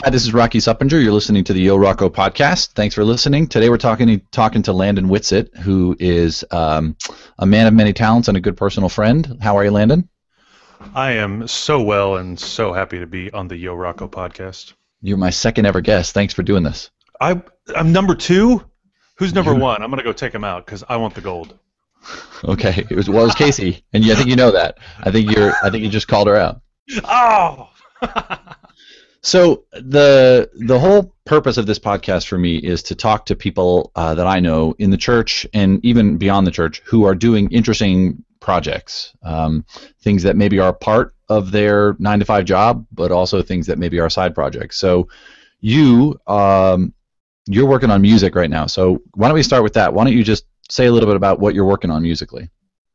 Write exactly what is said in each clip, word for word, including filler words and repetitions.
Hi, this is Rocky Suppinger. You're listening to the Yo Rocco podcast. Thanks for listening. Today we're talking talking to Landon Whitsitt, who is um, a man of many talents and a good personal friend. How are you, Landon? I am so well and so happy to be on the Yo Rocco podcast. You're my second ever guest. Thanks for doing this. I, I'm number two? Who's number one? I'm going to go take him out because I want the gold. Okay. It was, well, it was Casey, and I think you know that. I think you're. I think you just called her out. Oh! So the the whole purpose of this podcast for me is to talk to people uh, that I know in the church and even beyond the church who are doing interesting projects, um, things that maybe are part of their nine to five job, but also things that maybe are side projects. So you um, you're working on music right now. So why don't we start with that? Why don't you just say a little bit about what you're working on musically?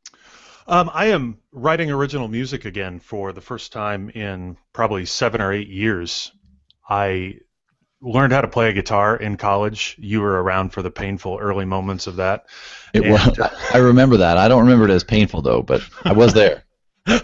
Um, I am writing original music again for the first time in probably seven or eight years. I learned how to play a guitar in college. You were around for the painful early moments of that. It was, I remember that. I don't remember it as painful though, but I was there. uh,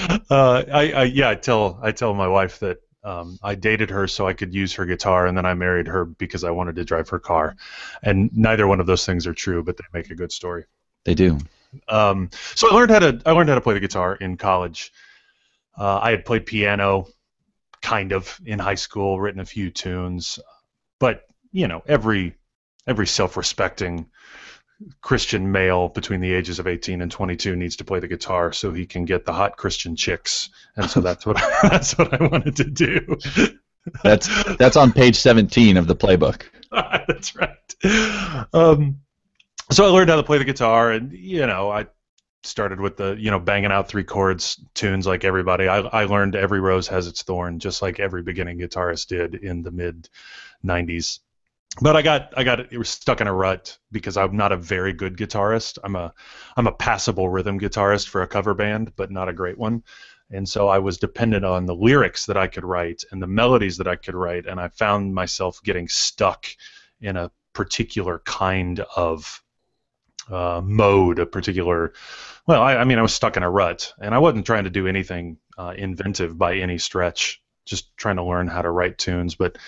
I, I yeah, I tell I tell my wife that um, I dated her so I could use her guitar, and then I married her because I wanted to drive her car. And neither one of those things are true, but they make a good story. They do. Um, so I learned how to I learned how to play the guitar in college. Uh, I had played piano, kind of, in high school, written a few tunes, but you know, every every self-respecting Christian male between the ages of eighteen and twenty-two needs to play the guitar so he can get the hot Christian chicks, and so that's what I, that's what I wanted to do. That's that's on page seventeen of the playbook. That's right. Um, So I learned how to play the guitar, and you know, I started with the you know banging out three chords tunes like everybody. I I learned Every Rose Has Its Thorn just like every beginning guitarist did in the mid nineties. But I got I got it was stuck in a rut because I'm not a very good guitarist. I'm a I'm a passable rhythm guitarist for a cover band, but not a great one. And so I was dependent on the lyrics that I could write and the melodies that I could write, and I found myself getting stuck in a particular kind of Uh, mode, a particular, well, I, I mean, I was stuck in a rut, and I wasn't trying to do anything uh, inventive by any stretch, just trying to learn how to write tunes. But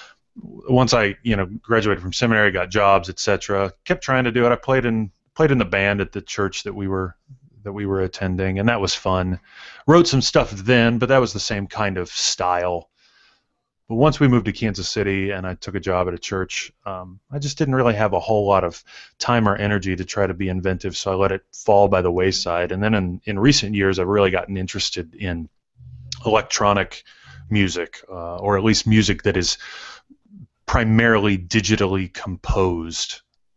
once I, you know, graduated from seminary, got jobs, et cetera, kept trying to do it. I played in played in the band at the church that we were that we were attending, and that was fun. Wrote some stuff then, but that was the same kind of style. But once we moved to Kansas City and I took a job at a church, um, I just didn't really have a whole lot of time or energy to try to be inventive, so I let it fall by the wayside. And then in, in recent years, I've really gotten interested in electronic music, uh, or at least music that is primarily digitally composed.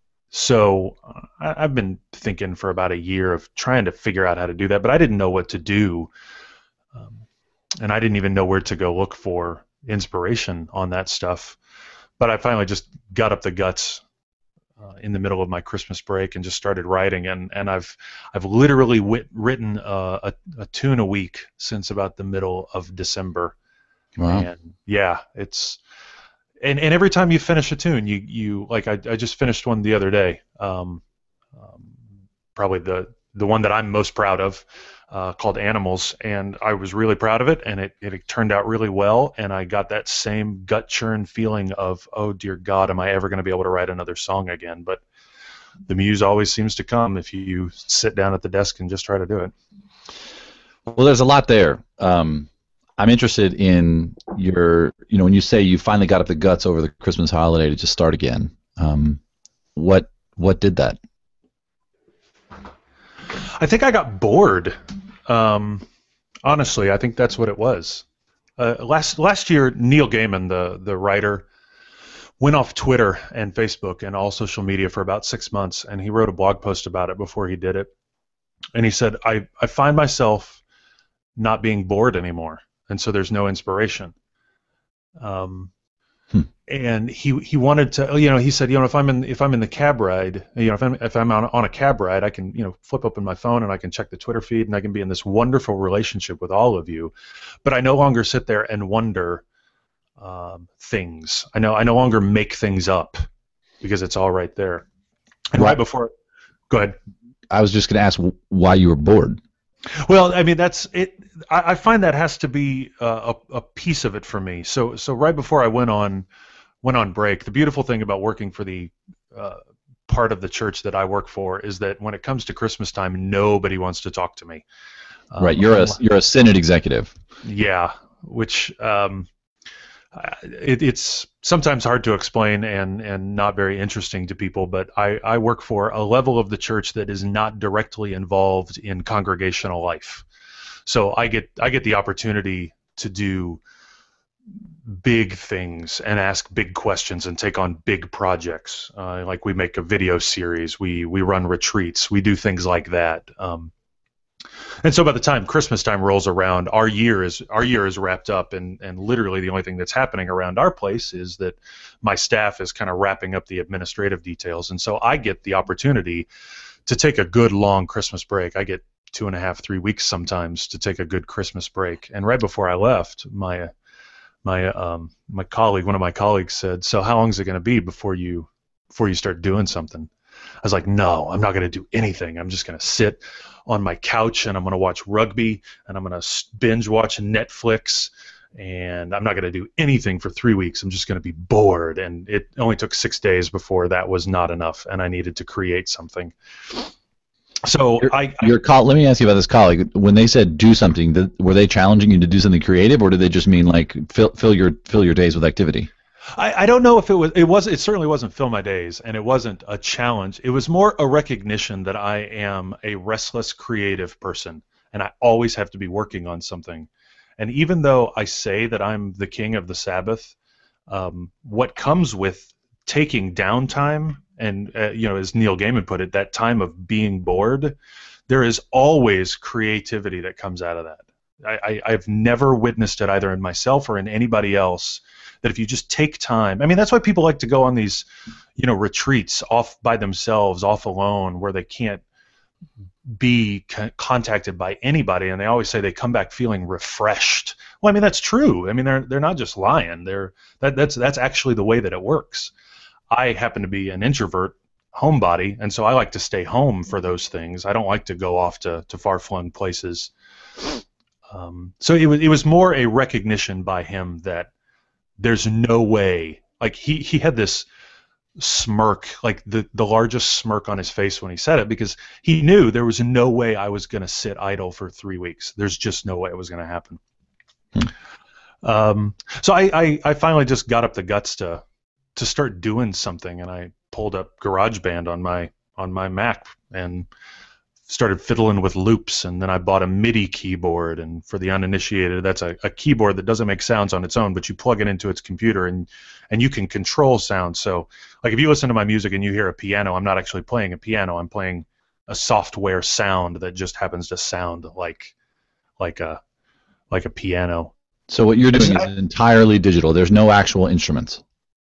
So uh, I, I've been thinking for about a year of trying to figure out how to do that, but I didn't know what to do, um, and I didn't even know where to go look for inspiration on that stuff. But I finally just got up the guts uh, in the middle of my Christmas break and just started writing, and, and I've I've literally wit- written uh, a, a tune a week since about the middle of December. Wow. And yeah, it's and, and every time you finish a tune, you you like I, I just finished one the other day. Um, um, probably the the one that I'm most proud of, uh, called Animals, and I was really proud of it, and it, it turned out really well, and I got that same gut churn feeling of, oh dear God, am I ever going to be able to write another song again? But the muse always seems to come if you sit down at the desk and just try to do it. Well, there's a lot there. Um, I'm interested in your, you know, when you say you finally got up the guts over the Christmas holiday to just start again. Um, what what did that? I think I got bored. Um, honestly, I think that's what it was. Uh, last last year, Neil Gaiman, the the writer, went off Twitter and Facebook and all social media for about six months, and he wrote a blog post about it before he did it. And he said, I, I find myself not being bored anymore, and so there's no inspiration. Um, hmm. And he he wanted to, you know, he said, you know, if I'm in if I'm in the cab ride, you know, if I'm if I'm on, on a cab ride, I can, you know, flip open my phone and I can check the Twitter feed and I can be in this wonderful relationship with all of you, but I no longer sit there and wonder um, things. I know I no longer make things up because it's all right there. And right, right before, go ahead. I was just going to ask why you were bored. Well, I mean, that's it. I, I find that has to be uh, a, a piece of it for me. So so right before I went on went on break, the beautiful thing about working for the uh, part of the church that I work for is that when it comes to Christmas time, nobody wants to talk to me. Um, right, you're a you're a synod executive. Yeah, which um, it, it's sometimes hard to explain and and not very interesting to people. But I I work for a level of the church that is not directly involved in congregational life. So I get I get the opportunity to do big things and ask big questions and take on big projects. Uh, like we make a video series, we we run retreats, we do things like that. Um, and so by the time Christmas time rolls around, our year is our year is wrapped up, and and literally the only thing that's happening around our place is that my staff is kind of wrapping up the administrative details, and so I get the opportunity to take a good long Christmas break. I get two and a half, three weeks sometimes to take a good Christmas break. And right before I left, my my um, my colleague, one of my colleagues said, "So how long is it going to be before you before you start doing something?" I was like, "No, I'm not going to do anything. I'm just going to sit on my couch and I'm going to watch rugby and I'm going to binge watch Netflix, and I'm not going to do anything for three weeks. I'm just going to be bored." And it only took six days before that was not enough, and I needed to create something. So your, I, your call. Let me ask you about this colleague. When they said do something, did, were they challenging you to do something creative, or did they just mean like fill, fill your fill your days with activity? I, I don't know if it was. It was. It certainly wasn't fill my days, and it wasn't a challenge. It was more a recognition that I am a restless, creative person, and I always have to be working on something. And even though I say that I'm the king of the Sabbath, um, what comes with taking downtime, and uh, you know, as Neil Gaiman put it, that time of being bored, there is always creativity that comes out of that. I, I, I've never witnessed it either in myself or in anybody else, that if you just take time, I mean, that's why people like to go on these, you know, retreats off by themselves, off alone, where they can't be c- contacted by anybody, and they always say they come back feeling refreshed. Well, I mean, that's true. I mean, they're they're not just lying. They're that that's that's actually the way that it works. I happen to be an introvert homebody, and so I like to stay home for those things. I don't like to go off to, to far-flung places. Um, so it was it was more a recognition by him that there's no way. Like he, he had this smirk, like the, the largest smirk on his face when he said it, because he knew there was no way I was going to sit idle for three weeks. There's just no way it was going to happen. Hmm. Um, so I, I, I finally just got up the guts to to start doing something, and I pulled up GarageBand on my on my Mac and started fiddling with loops, and then I bought a MIDI keyboard, and for the uninitiated, that's a, a keyboard that doesn't make sounds on its own, but you plug it into its computer and and you can control sound. So like if you listen to my music and you hear a piano, I'm not actually playing a piano, I'm playing a software sound that just happens to sound like like a like a piano. So what you're doing is entirely digital. There's no actual instruments.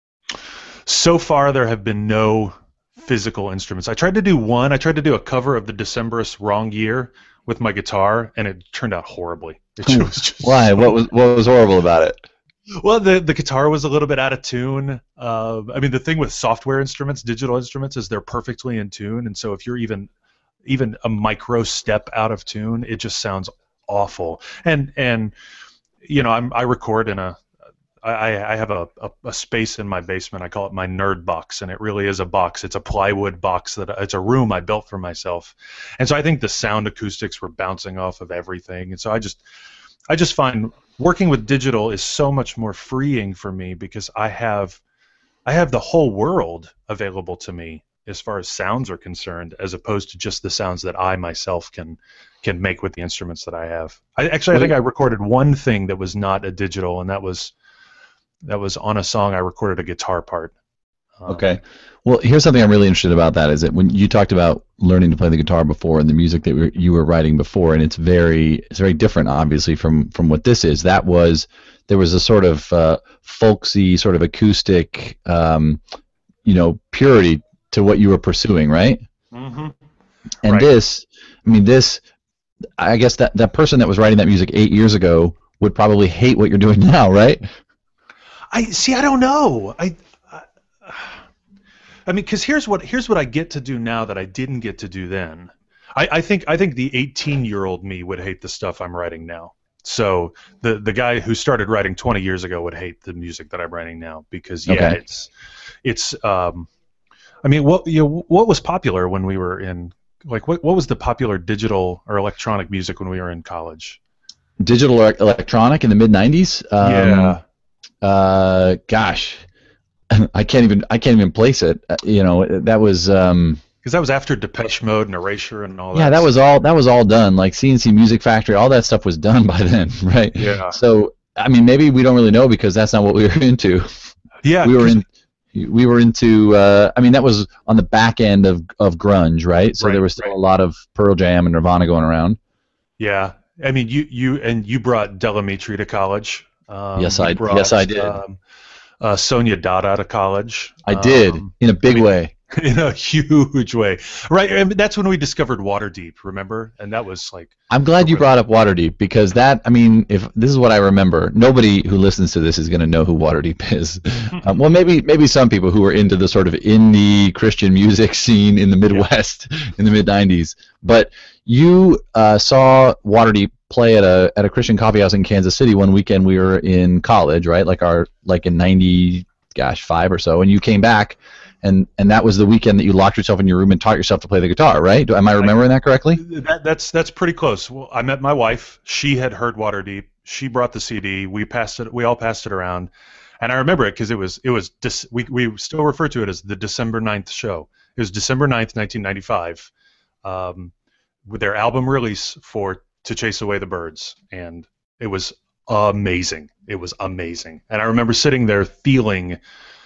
So far, there have been no physical instruments. I tried to do one. I tried to do a cover of the Decemberists' "Wrong Year" with my guitar, and it turned out horribly. It was just Why? What was what was horrible about it? Well, the the guitar was a little bit out of tune. Uh, I mean, the thing with software instruments, digital instruments, is they're perfectly in tune, and so if you're even even a micro step out of tune, it just sounds awful. And and you know, I'm I record in a I, I have a, a, a space in my basement. I call it my nerd box, and it really is a box. It's a plywood box that it's a room I built for myself, and so I think the sound acoustics were bouncing off of everything. And so I just, I just find working with digital is so much more freeing for me because I have, I have the whole world available to me as far as sounds are concerned, as opposed to just the sounds that I myself can can make with the instruments that I have. I actually I think I recorded one thing that was not a digital, and that was. That was on a song I recorded a guitar part. Um, okay. Well, here's something I'm really interested about that is that when you talked about learning to play the guitar before and the music that we, you were writing before, and it's very it's very different, obviously, from, from what this is. That was, there was a sort of uh, folksy, sort of acoustic, um, you know, purity to what you were pursuing, right? Mm-hmm. And right. this, I mean, this, I guess that, that person that was writing that music eight years ago would probably hate what you're doing now, right? I see. I don't know. I, I, I mean, because here's what here's what I get to do now that I didn't get to do then. I, I think I think the eighteen-year-old me would hate the stuff I'm writing now. So the the guy who started writing twenty years ago would hate the music that I'm writing now because yeah, Okay. it's it's. Um, I mean, what you know, what was popular when we were in like what what was the popular digital or electronic music when we were in college? Digital or electronic in the mid nineties. Um, Yeah. Uh, gosh, I can't even I can't even place it. Uh, You know, that was um, Because that was after Depeche Mode and Erasure and all that. yeah, that was stuff. all that was all done. Like C N C Music Factory, all that stuff was done by then, right? Yeah. So I mean, maybe we don't really know because that's not what we were into. Yeah. We were 'cause- in. We were into. Uh, I mean, that was on the back end of, of grunge, right? So Right, there was still right. a lot of Pearl Jam and Nirvana going around. Yeah. I mean, you you and you brought Delamitri to college. Um, Yes, you I- brought, yes, I did. Um, uh, Sonia Dada to college. I did Um, in a big I mean, way. in a huge way, right? I mean, that's when we discovered Waterdeep. Remember? And that was like, I'm glad you brought up Waterdeep because that, I mean, if this is what I remember, nobody who listens to this is going to know who Waterdeep is. um, well, maybe maybe some people who are into the sort of indie Christian music scene in the Midwest in the mid nineties. But you uh, saw Waterdeep play at a at a Christian coffee house in Kansas City one weekend. We were in college, right? Like our like in ninety, gosh, five or so, and you came back. And, and that was the weekend that you locked yourself in your room and taught yourself to play the guitar, right? Do- Am I remembering that correctly? that, that's that's pretty close. Well, I met my wife. She had heard Waterdeep. She brought the C D. We passed it. We all passed it around, and I remember it because it was it was dis, we we still refer to it as the December ninth show. It was December ninth, nineteen ninety-five, um, with their album release for "To Chase Away the Birds," and it was amazing. It was amazing, and I remember sitting there feeling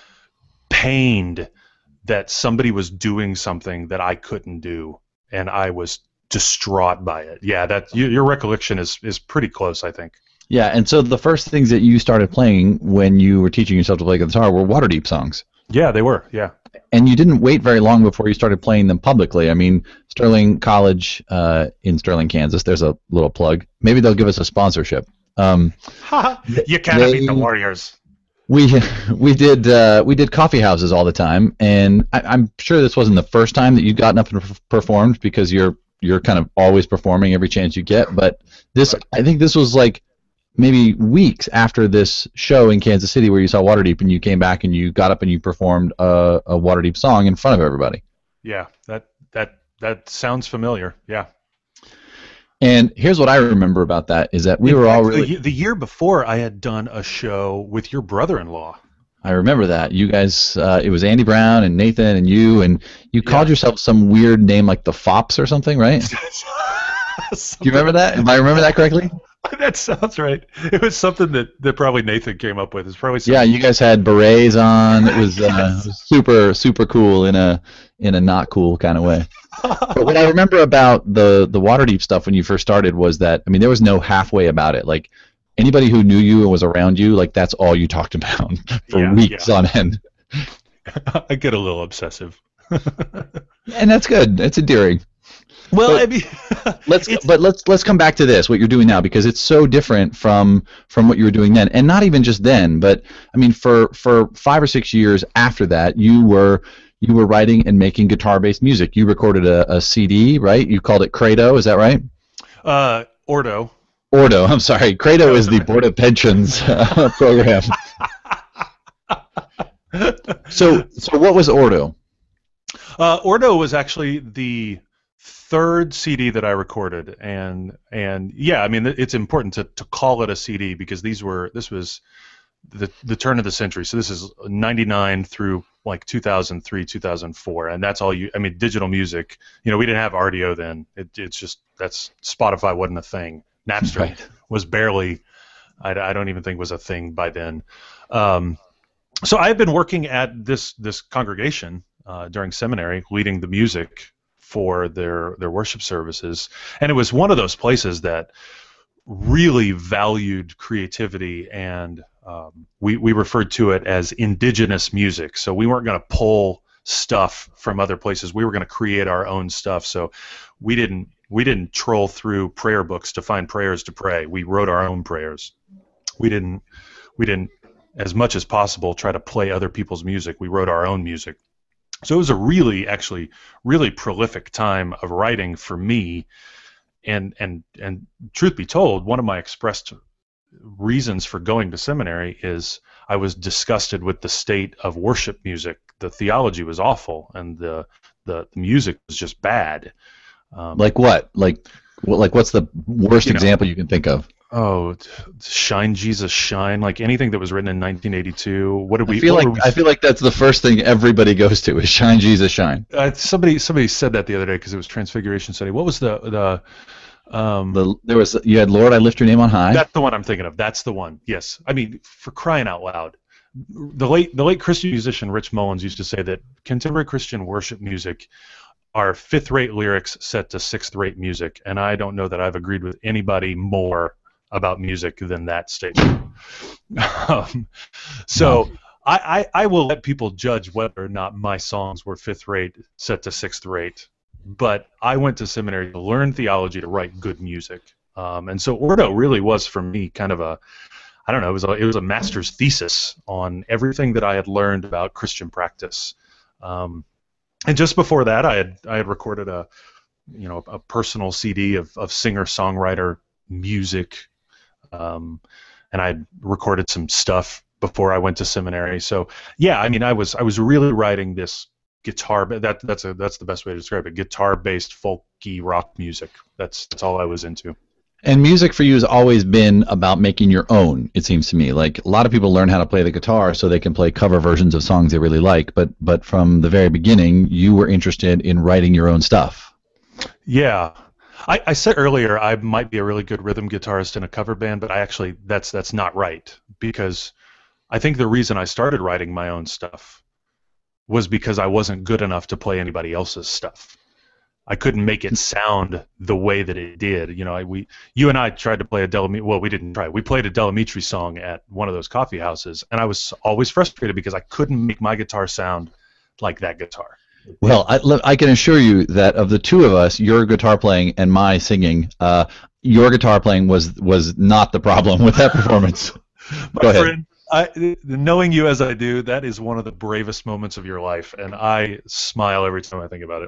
pained that somebody was doing something that I couldn't do, and I was distraught by it. Yeah, that you, your recollection is is pretty close, I think. Yeah, and so the first things that you started playing when you were teaching yourself to play guitar were Waterdeep songs. Yeah, they were. Yeah. And you didn't wait very long before you started playing them publicly. I mean, Sterling College uh, in Sterling, Kansas, there's a little plug. Maybe they'll give us a sponsorship. Um, You can't They- beat the Warriors. we we did uh, we did coffee houses all the time, and I, I'm sure this wasn't the first time that you'd gotten up and perf- performed because you're you're kind of always performing every chance you get. But this, Right. I think this was like maybe weeks after this show in Kansas City where you saw Waterdeep, and you came back and you got up and you performed a, a Waterdeep song in front of everybody. Yeah, that that that sounds familiar. Yeah. And here's what I remember about that is that we In were all fact, really. the, the year before I had done a show with your brother-in-law. I remember that. You guys, uh, it was Andy Brown and Nathan and you, and you called Yeah. yourself some weird name like the Fops or something, right? Do you remember that? Am I remember that correctly? That sounds right. It was something that, that probably Nathan came up with. It's probably something Yeah, you guys had berets on. It was, uh, it was super, super cool in a in a not cool kind of way. But what I remember about the the Waterdeep stuff when you first started was that, I mean, there was no halfway about it. Like anybody who knew you and was around you, like that's all you talked about for Yeah, weeks yeah. on end. I get a little obsessive. And that's good. It's endearing. Well, But- I mean, Let's it's- but let's let's come back to this, what you're doing now, because it's so different from from what you were doing then, and not even just then, but I mean for for five or six years after that, you were you were writing and making guitar-based music. You recorded a, a C D, right? You called it Credo, is that right? uh, Ordo. Ordo, I'm sorry. Credo is the Board of Pensions uh, program. So so what was Ordo? Uh, Ordo was actually the third C D that I recorded, and and yeah, I mean it's important to, to call it a C D because these were this was the the turn of the century. So this is ninety-nine through like two thousand three, two thousand four, and that's all you. I mean, digital music. You know, we didn't have R D O then. It, it's just that's Spotify wasn't a thing. Napster Right. was barely. I, I don't even think was a thing by then. Um, so I've been working at this this congregation uh, during seminary, leading the music for their their worship services, and it was one of those places that really valued creativity, and um, we we referred to it as indigenous music. So we weren't going to pull stuff from other places. We were going to create our own stuff. So we didn't we didn't troll through prayer books to find prayers to pray. We wrote our own prayers. We didn't we didn't as much as possible try to play other people's music. We wrote our own music. So it was a really, actually, really prolific time of writing for me, and and and truth be told, one of my expressed reasons for going to seminary is I was disgusted with the state of worship music. The theology was awful, and the the, the music was just bad. Um, like what? Like, what, like what's the worst you know, example you can think of? Oh, Shine Jesus Shine! Like anything that was written in nineteen eighty-two. What did we? I feel what like we, I feel like that's the first thing everybody goes to is Shine Jesus Shine. Uh, somebody somebody said that the other day because it was Transfiguration Sunday. What was the the um, the there was you had Lord, I lift your name on high. That's the one I'm thinking of. That's the one. Yes. I mean, for crying out loud, the late the late Christian musician Rich Mullins used to say that contemporary Christian worship music are fifth-rate lyrics set to sixth-rate music, and I don't know that I've agreed with anybody more about music than that statement. um, so No. I, I, I will let people judge whether or not my songs were fifth rate set to sixth rate, but I went to seminary to learn theology to write good music. Um, and so Ordo really was for me kind of a, I don't know, it was a, it was a master's thesis on everything that I had learned about Christian practice. Um, and just before that, I had I had recorded a, you know, a personal C D of, of singer-songwriter music. Um, and I recorded some stuff before I went to seminary. So yeah, I mean, I was I was really writing this guitar. That that's a that's the best way to describe it. Guitar-based folky rock music. That's that's all I was into. And music for you has always been about making your own. It seems to me like a lot of people learn how to play the guitar so they can play cover versions of songs they really like. But but from the very beginning, you were interested in writing your own stuff. Yeah. I, I said earlier I might be a really good rhythm guitarist in a cover band, but I actually that's that's not right, because I think the reason I started writing my own stuff was because I wasn't good enough to play anybody else's stuff. I couldn't make it sound the way that it did. You know, I, we you and I tried to play a Delamitri. Well, we didn't try. We played a Delamitri song at one of those coffee houses, and I was always frustrated because I couldn't make my guitar sound like that guitar. Well, I, look, I can assure you that of the two of us, your guitar playing and my singing, uh, your guitar playing was was not the problem with that performance. My Go ahead. friend, I, knowing you as I do, that is one of the bravest moments of your life, and I smile every time I think about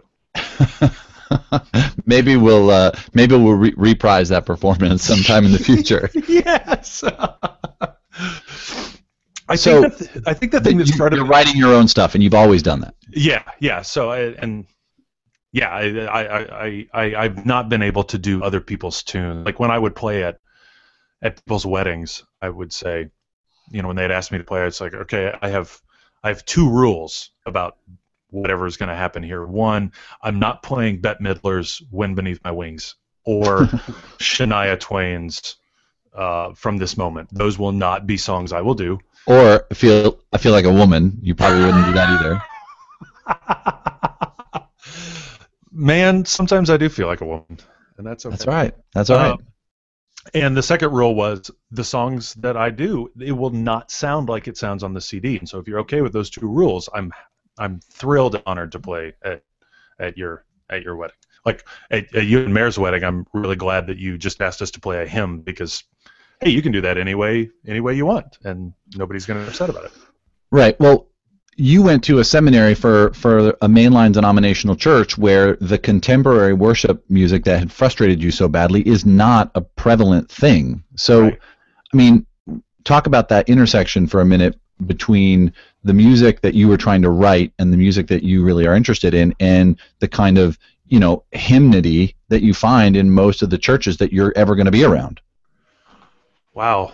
it. maybe we'll uh, maybe we'll re- reprise that performance sometime in the future. Yes. I So, think that, I think the thing that You- started You're writing your own stuff, and you've always done that. Yeah, yeah. So, I, and yeah, I, I, I, I, I've not been able to do other people's tunes. Like when I would play at at people's weddings, I would say, you know, when they'd ask me to play, it's like, okay, I have, I have two rules about whatever is going to happen here. One, I'm not playing Bette Midler's "Wind Beneath My Wings" or Shania Twain's uh, "From This Moment." Those will not be songs I will do. Or I feel I feel like a woman. You probably wouldn't do that either. Man, sometimes I do feel like a woman, and that's okay. That's all right. That's all right. Um, and the second rule was the songs that I do, it will not sound like it sounds on the C D. And so if you're okay with those two rules, I'm I'm thrilled and honored to play at at your at your wedding. Like at, at you and Mayor's wedding, I'm really glad that you just asked us to play a hymn because, hey, you can do that any way, any way you want, and nobody's going to be upset about it. Right. Well, you went to a seminary for, for a mainline denominational church where the contemporary worship music that had frustrated you so badly is not a prevalent thing. So, Right. I mean, talk about that intersection for a minute between the music that you were trying to write and the music that you really are interested in and the kind of, you know, hymnody that you find in most of the churches that you're ever going to be around. Wow.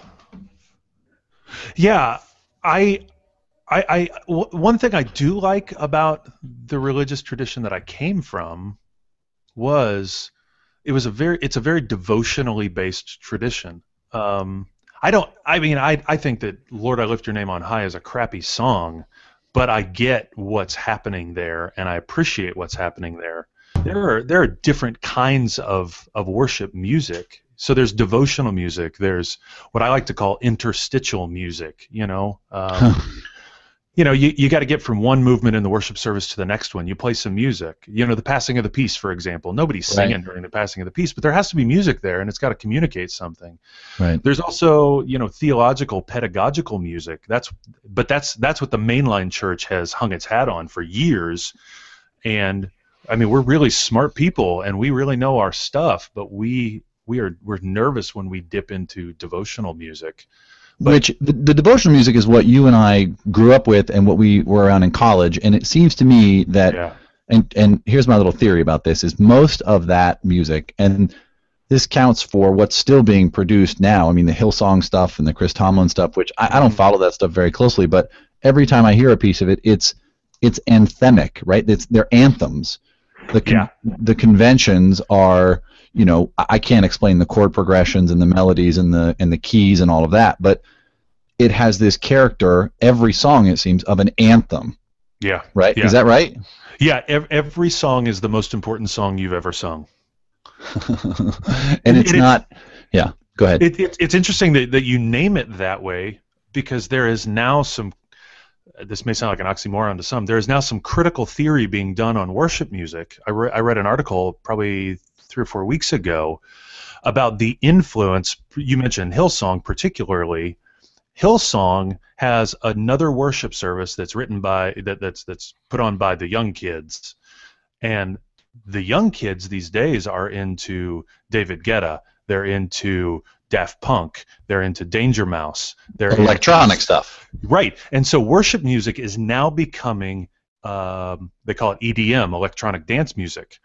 Yeah, I, I, I, w- one thing I do like about the religious tradition that I came from was it was a very, it's a very devotionally based tradition. Um, I don't, I mean, I, I think that Lord, I Lift Your Name on High is a crappy song, but I get what's happening there, and I appreciate what's happening there. There are there are different kinds of, of worship music. So there's devotional music. There's what I like to call interstitial music. You know, um, you know, you, you got to get from one movement in the worship service to the next one. You play some music. You know, the passing of the peace, for example. Nobody's Right. singing during the passing of the peace, but there has to be music there, and it's got to communicate something. Right. There's also, you know, theological, pedagogical music. That's, but that's that's what the mainline church has hung its hat on for years, and I mean, we're really smart people, and we really know our stuff, but we we are we're nervous when we dip into devotional music. But, Which the, the devotional music is what you and I grew up with, and what we were around in college. And it seems to me that, yeah. and and here's my little theory about this: is most of that music, and this counts for what's still being produced now. I mean, the Hillsong stuff and the Chris Tomlin stuff, which I, I don't follow that stuff very closely, but every time I hear a piece of it, it's it's anthemic, right? It's they're anthems. The con- Yeah. the conventions are, you know, I I can't explain the chord progressions and the melodies and the and the keys and all of that, but it has this character, every song it seems, of an anthem, Yeah. right? Yeah. Is that right? Yeah. Ev- every song is the most important song you've ever sung. And it's And not, yeah, go ahead. It, it, it's interesting that, that you name it that way, because there is now some, this may sound like an oxymoron to some, there is now some critical theory being done on worship music. I, re- I read an article probably three or four weeks ago about the influence, you mentioned Hillsong particularly. Hillsong has another worship service that's written by, that, that's, that's put on by the young kids. And the young kids these days are into David Guetta, they're into Daft Punk, they're into Danger Mouse, they're Electronic into, stuff. right? And so worship music is now becoming, um, they call it E D M, electronic dance music.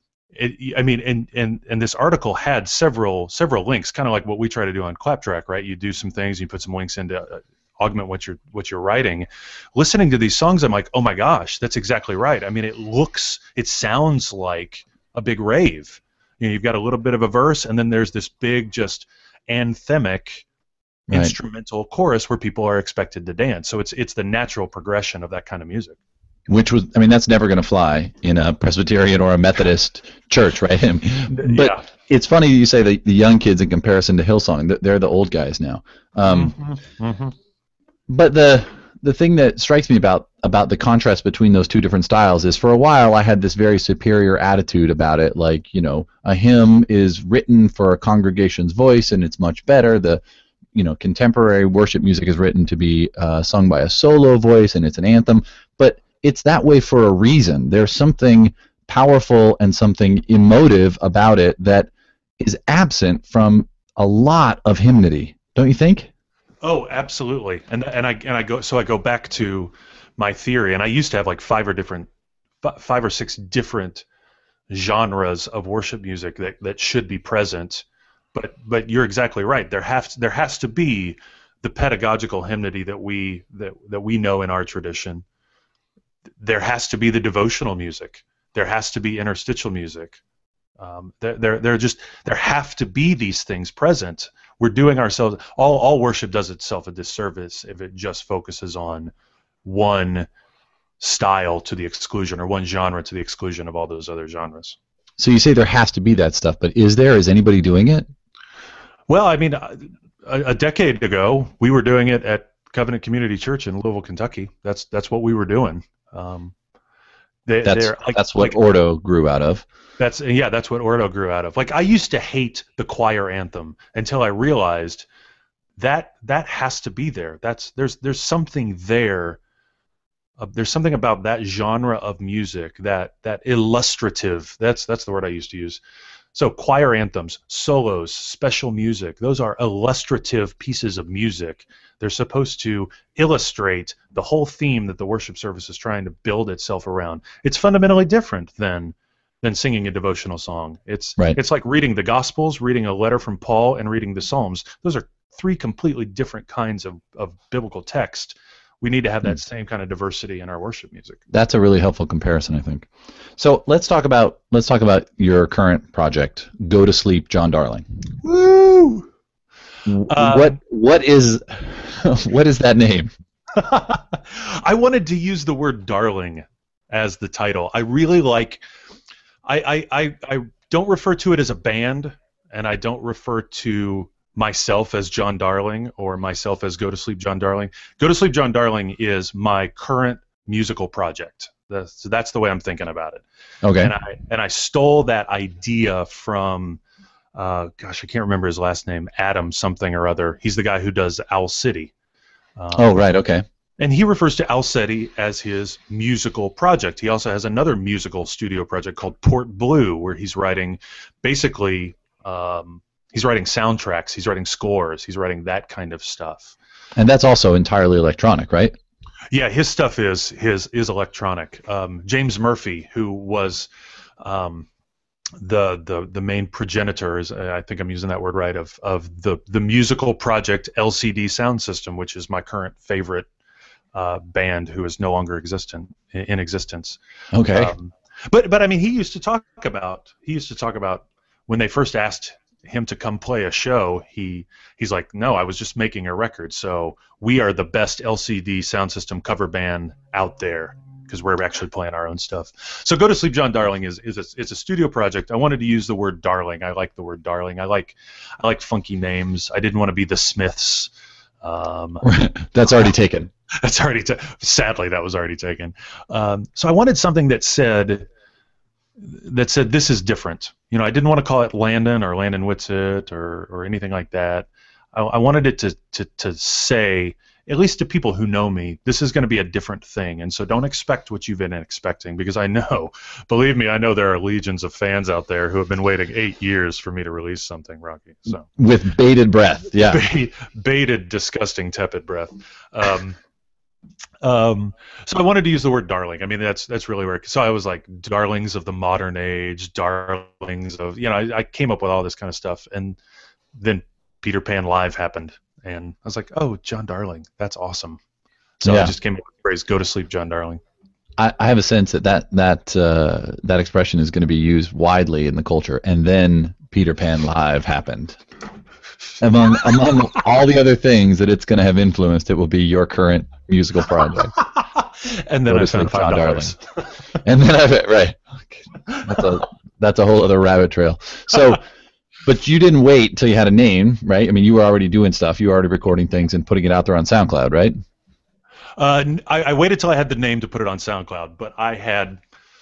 It, I mean, and, and and this article had several several links, kind of like what we try to do on Claptrack, right? You do some things, you put some links in to uh, augment what you're what you're writing. Listening to these songs, I'm like, oh my gosh, that's exactly right. I mean, it looks, it sounds like a big rave. You know, you've got a little bit of a verse, and then there's this big, just anthemic Right. instrumental chorus where people are expected to dance. So it's it's the natural progression of that kind of music. Which was, I mean, that's never going to fly in a Presbyterian or a Methodist church, right? But Yeah. it's funny you say the, the young kids in comparison to Hillsong. th- They're the old guys now. Um, Mm-hmm. Mm-hmm. But the the thing that strikes me about about the contrast between those two different styles is, for a while I had this very superior attitude about it. Like, you know, a hymn is written for a congregation's voice and it's much better. The you know contemporary worship music is written to be uh, sung by a solo voice and it's an anthem. But it's that way for a reason. There's something powerful and something emotive about it that is absent from a lot of hymnody, don't you think? Oh, absolutely. And and I and I go so I go back to my theory, and I used to have like five or different fi- five or six different genres of worship music that, that should be present. But but you're exactly right. There has there has to be the pedagogical hymnody that we that, that we know in our tradition. There has to be the devotional music. There has to be interstitial music. Um, there, there, there just there have to be these things present. We're doing ourselves all. All worship does itself a disservice if it just focuses on one style to the exclusion, or one genre to the exclusion of all those other genres. So you say there has to be that stuff, but is there? Is anybody doing it? Well, I mean, a, a decade ago, we were doing it at Covenant Community Church in Louisville, Kentucky. That's that's what we were doing. Um, they, That's like, that's what like, Ordo grew out of. That's yeah, that's what Ordo grew out of. Like, I used to hate the choir anthem until I realized that that has to be there. That's there's there's something there. Uh, there's something about that genre of music, that that illustrative. That's that's the word I used to use. So choir anthems, solos, special music, those are illustrative pieces of music. They're supposed to illustrate the whole theme that the worship service is trying to build itself around. It's fundamentally different than than singing a devotional song. It's Right. it's like reading the Gospels, reading a letter from Paul, and reading the Psalms. Those are three completely different kinds of, of biblical text. We need to have that same kind of diversity in our worship music. That's a really helpful comparison, I think. So let's talk about let's talk about your current project, Go to Sleep, John Darling. Woo! W- Um, what what is what is that name? I wanted to use the word darling as the title. I really like. I, I I I don't refer to it as a band, and I don't refer to myself as John Darling or myself as Go to Sleep John Darling. Go to Sleep John Darling is my current musical project. That's, so that's the way I'm thinking about it. Okay. And I and I stole that idea from, uh, gosh, I can't remember his last name, Adam something or other. He's the guy who does Owl City. Um, Oh, right. Okay. And he refers to Alcetti as his musical project. He also has another musical studio project called Port Blue, where he's writing basically um, he's writing soundtracks, he's writing scores, he's writing that kind of stuff. And that's also entirely electronic, right? Yeah, his stuff is his is electronic. Um, James Murphy, who was um, the the the main progenitor, is I think I'm using that word right, of of the the musical project L C D Sound System, which is my current favorite uh, band, who is no longer existent in existence. Okay. Um, but but I mean, he used to talk about he used to talk about when they first asked him to come play a show, he he's like, no, I was just making a record, so we are the best L C D sound system cover band out there because we're actually playing our own stuff. So Go to Sleep John Darling is is a, it's a studio project. I wanted to use the word darling. I like the word darling. I like I like funky names. I didn't want to be the Smiths. Um, that's already taken. That's already ta- sadly that was already taken. Um, so I wanted something that said that said this is different. You know, I didn't want to call it Landon or Landon Whitsitt or or anything like that. I, I wanted it to, to to say, at least to people who know me, this is going to be a different thing. And so don't expect what you've been expecting, because I know, believe me, I know there are legions of fans out there who have been waiting eight years for me to release something, Rocky. So with bated breath, yeah. Bait, bated, disgusting, tepid breath. Um, Um, so I wanted to use the word darling. I mean, that's that's really where. So I was like, darlings of the modern age, darlings of, you know, I, I came up with all this kind of stuff, and then Peter Pan Live happened, and I was like, oh, John Darling, that's awesome. So yeah. I just came up with the phrase, "Go to sleep, John Darling." I, I have a sense that that that uh, that expression is going to be used widely in the culture, and then Peter Pan Live happened. Among among all the other things that it's going to have influenced, it will be your current musical project. And then I found five dollars. And then I bet right. That's a that's a whole other rabbit trail. So, but you didn't wait until you had a name, right? I mean, you were already doing stuff. You were already recording things and putting it out there on SoundCloud, right? Uh, I, I waited till I had the name to put it on SoundCloud, but I had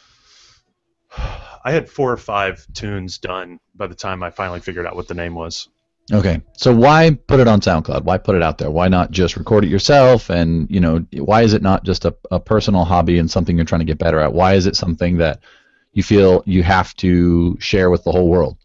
I had four or five tunes done by the time I finally figured out what the name was. Okay, so why put it on SoundCloud? Why put it out there? Why not just record it yourself? And, you know, why is it not just a, a personal hobby and something you're trying to get better at? Why is it something that you feel you have to share with the whole world?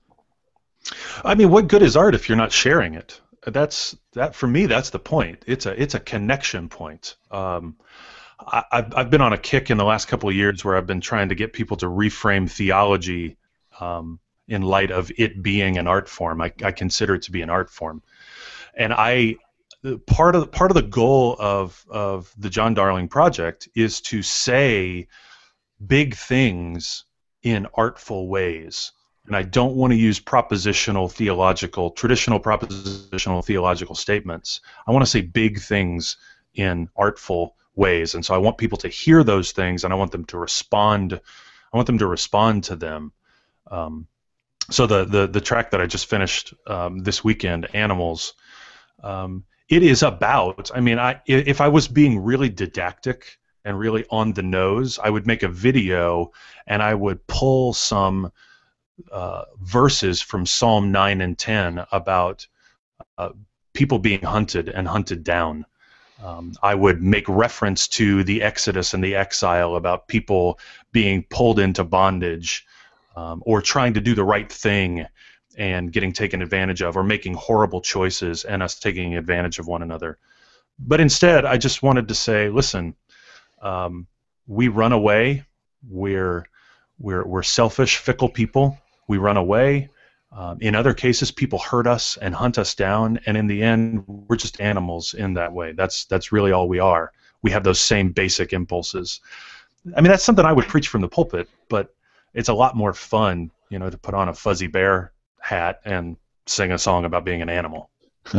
I mean, what good is art if you're not sharing it? That's that for me. That's the point. It's a it's a connection point. Um, I, I've I've been on a kick in the last couple of years where I've been trying to get people to reframe theology. Um, in light of it being an art form. I, I consider it to be an art form. And I part of part of the goal of of the John Darling project is to say big things in artful ways. And I don't want to use propositional theological, traditional propositional theological statements. I want to say big things in artful ways. And so I want people to hear those things, and I want them to respond. I want them to respond to them. Um, So the, the, the track that I just finished um, this weekend, Animals, um, it is about, I mean, I if I was being really didactic and really on the nose, I would make a video and I would pull some uh, verses from Psalm nine and ten about uh, people being hunted and hunted down. Um, I would make reference to the Exodus and the exile, about people being pulled into bondage, Um, or trying to do the right thing and getting taken advantage of, or making horrible choices and us taking advantage of one another. But instead, I just wanted to say, listen, um, we run away. We're we're we're selfish, fickle people. We run away. Um, in other cases, people hurt us and hunt us down, and in the end, we're just animals in that way. That's that's really all we are. We have those same basic impulses. I mean, that's something I would preach from the pulpit, but it's a lot more fun, you know, to put on a fuzzy bear hat and sing a song about being an animal.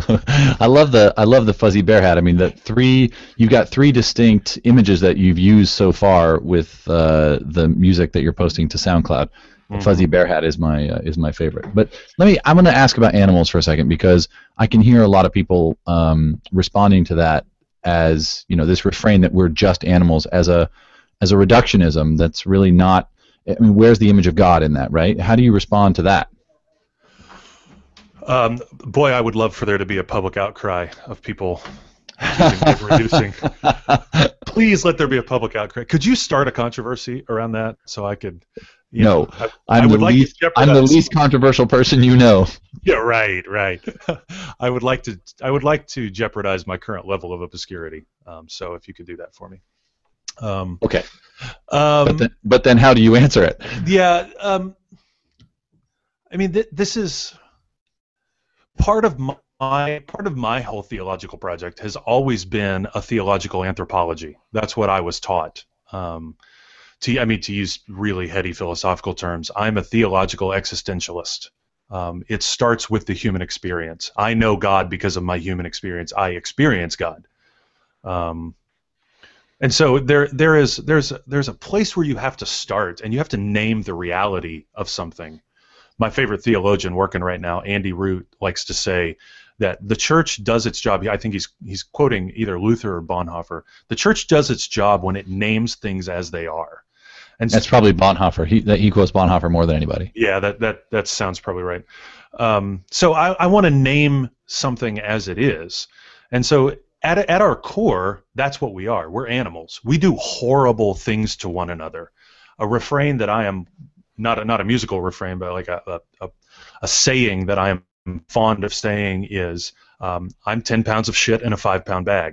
I love the I love the fuzzy bear hat. I mean, the three you've got three distinct images that you've used so far with uh, the music that you're posting to SoundCloud. The mm-hmm. fuzzy bear hat is my uh, is my favorite. But let me I'm going to ask about Animals for a second, because I can hear a lot of people um, responding to that as, you know, this refrain that we're just animals as a as a reductionism that's really not. I mean, where's the image of God in that, right? How do you respond to that? Um, boy, I would love for there to be a public outcry of people using name reducing. Please let there be a public outcry. Could you start a controversy around that so I could? You no, know, I, I'm I the would like least. to I'm the least controversial person you know. Yeah, right, right. I would like to. I would like to jeopardize my current level of obscurity. Um, so if you could do that for me. Um, okay. Um, but, then, but then, how do you answer it? Yeah. Um, I mean, th- this is part of my part of my whole theological project has always been a theological anthropology. That's what I was taught. Um, to I mean, to use really heady philosophical terms, I'm a theological existentialist. Um, it starts with the human experience. I know God because of my human experience. I experience God. Um, and so there, there is, there's, there's a place where you have to start, and you have to name the reality of something. My favorite theologian working right now, Andy Root, likes to say that the church does its job. I think he's he's quoting either Luther or Bonhoeffer. The church does its job when it names things as they are. And that's probably Bonhoeffer. He that he quotes Bonhoeffer more than anybody. Yeah, that that that sounds probably right. Um, so I, I want to name something as it is, and so at at our core, that's what we are. We're animals. We do horrible things to one another. A refrain that I am not a, not a musical refrain, but like a a, a saying that I am fond of saying is, um, "I'm ten pounds of shit in a five pound bag."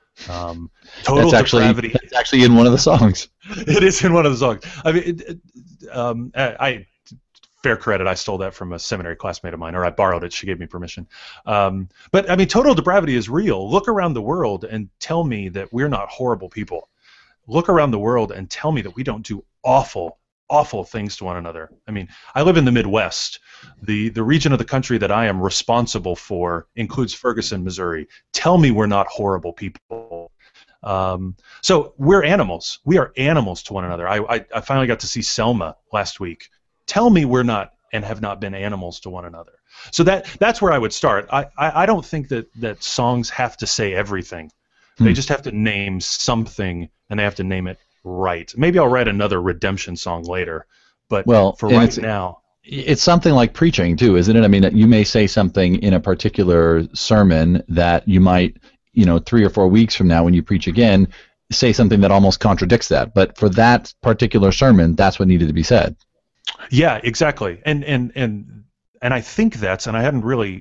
Um, total that's actually, depravity. That's actually in one of the songs. It is in one of the songs. I mean, it, it, um, I, I fair credit. I stole that from a seminary classmate of mine, or I borrowed it. She gave me permission. Um, but I mean, total depravity is real. Look around the world and tell me that we're not horrible people. Look around the world and tell me that we don't do awful, awful things to one another. I mean, I live in the Midwest. The the region of the country that I am responsible for includes Ferguson, Missouri. Tell me we're not horrible people. Um, so we're animals. We are animals to one another. I, I, I finally got to see Selma last week. Tell me we're not and have not been animals to one another. So that that's where I would start. I, I, I don't think that, that songs have to say everything. Hmm. They just have to name something, and they have to name it right. Maybe I'll write another redemption song later, but well, for right now... It's something like preaching, too, isn't it? I mean, you may say something in a particular sermon that you might, you know, three or four weeks from now when you preach again, say something that almost contradicts that. But for that particular sermon, that's what needed to be said. Yeah, exactly. And and and and I think that's, and I hadn't really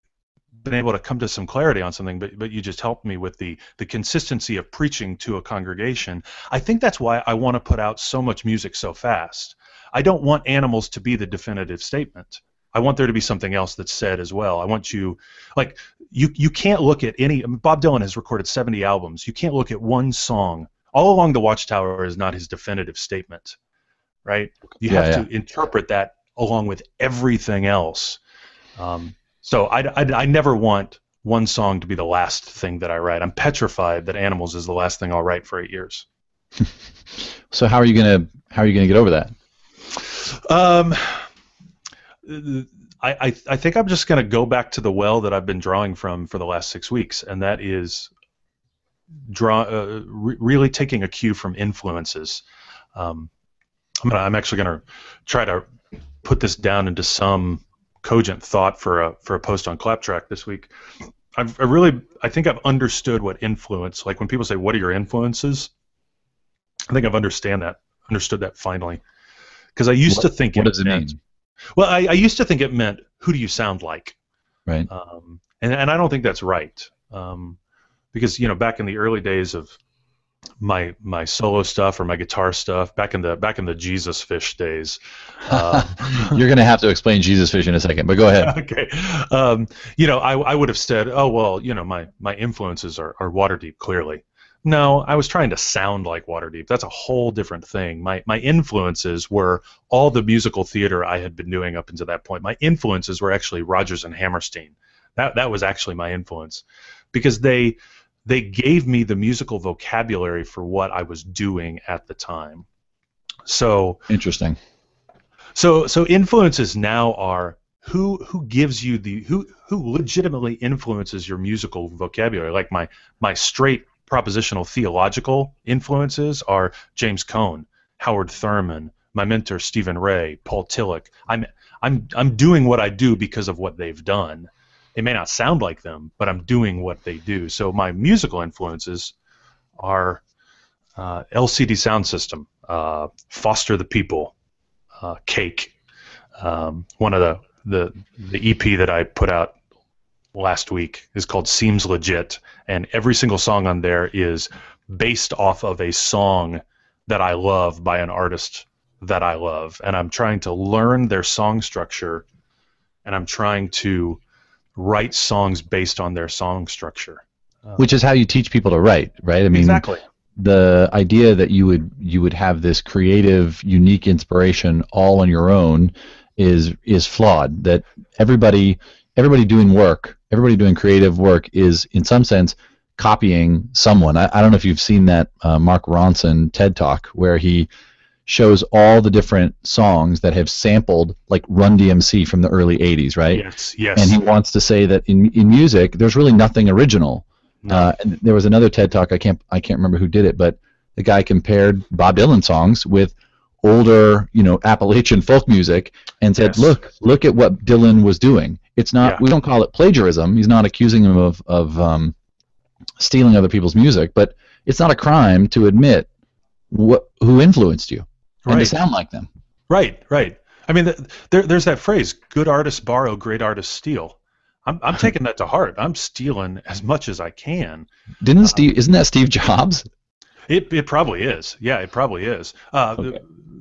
been able to come to some clarity on something, but but you just helped me with the the consistency of preaching to a congregation. I think that's why I want to put out so much music so fast. I don't want animals to be the definitive statement. I want there to be something else that's said as well. I want you, like, you you can't look at any, Bob Dylan has recorded seventy albums. You can't look at one song. All Along the Watchtower is not his definitive statement, right? You yeah, have yeah. to interpret that along with everything else. Um, so I, I, I never want one song to be the last thing that I write. I'm petrified that Animals is the last thing I'll write for eight years. So how are you gonna how are you gonna get over that? Um, I, I I think I'm just going to go back to the well that I've been drawing from for the last six weeks, and that is draw uh, re- really taking a cue from influences. Um, I'm gonna, I'm actually going to try to put this down into some cogent thought for a for a post on Claptrack this week. I've I really I think I've understood what influence, like when people say, "What are your influences?" I think I've understand that understood that finally. Because I used what, to think what it does it meant, mean? Well, I, I used to think it meant who do you sound like, right? Um, and and I don't think that's right, um, because you know back in the early days of my my solo stuff or my guitar stuff, back in the back in the Jesus Fish days, uh, you're going to have to explain Jesus Fish in a second, but go ahead. Okay, um, you know I I would have said, oh well, you know my my influences are are Waterdeep clearly. No, I was trying to sound like Waterdeep. That's a whole different thing. My my influences were all the musical theater I had been doing up until that point. My influences were actually Rodgers and Hammerstein. That that was actually my influence, because they they gave me the musical vocabulary for what I was doing at the time. So interesting. So so influences now are who who gives you the who who legitimately influences your musical vocabulary. Like my my straight propositional theological influences are James Cone, Howard Thurman, my mentor Stephen Ray, Paul Tillich. I'm I'm I'm doing what I do because of what they've done. it may not sound like them, but I'm doing what they do. So my musical influences are uh, L C D Sound System, uh, Foster the People, uh, Cake. Um, one of the, the the E P that I put out last week is called Seems Legit, and every single song on there is based off of a song that I love by an artist that I love, and I'm trying to learn their song structure, and I'm trying to write songs based on their song structure. Uh, Which is how you teach people to write, right? I mean, exactly. The idea that you would you would have this creative, unique inspiration all on your own is is flawed. That everybody everybody doing work, everybody doing creative work is in some sense copying someone. I, I don't know if you've seen that uh, Mark Ronson TED Talk where he shows all the different songs that have sampled like Run D M C from the early eighties, right? Yes, yes. And he wants to say that in in music, there's really nothing original. No. Uh, and there was another TED Talk, I can't I can't remember who did it, but the guy compared Bob Dylan songs with older, you know, Appalachian folk music and said, Yes. look, look at what Dylan was doing. It's not, Yeah. we don't call it plagiarism. He's not accusing him of, of um, stealing other people's music, but it's not a crime to admit what, who influenced you and to Right. sound like them. Right, right. I mean, the, there, there's that phrase, good artists borrow, great artists steal. I'm, I'm taking that to heart. I'm stealing as much as I can. Didn't Steve, isn't that Steve Jobs? It it probably is. Yeah, it probably is. Uh, Okay.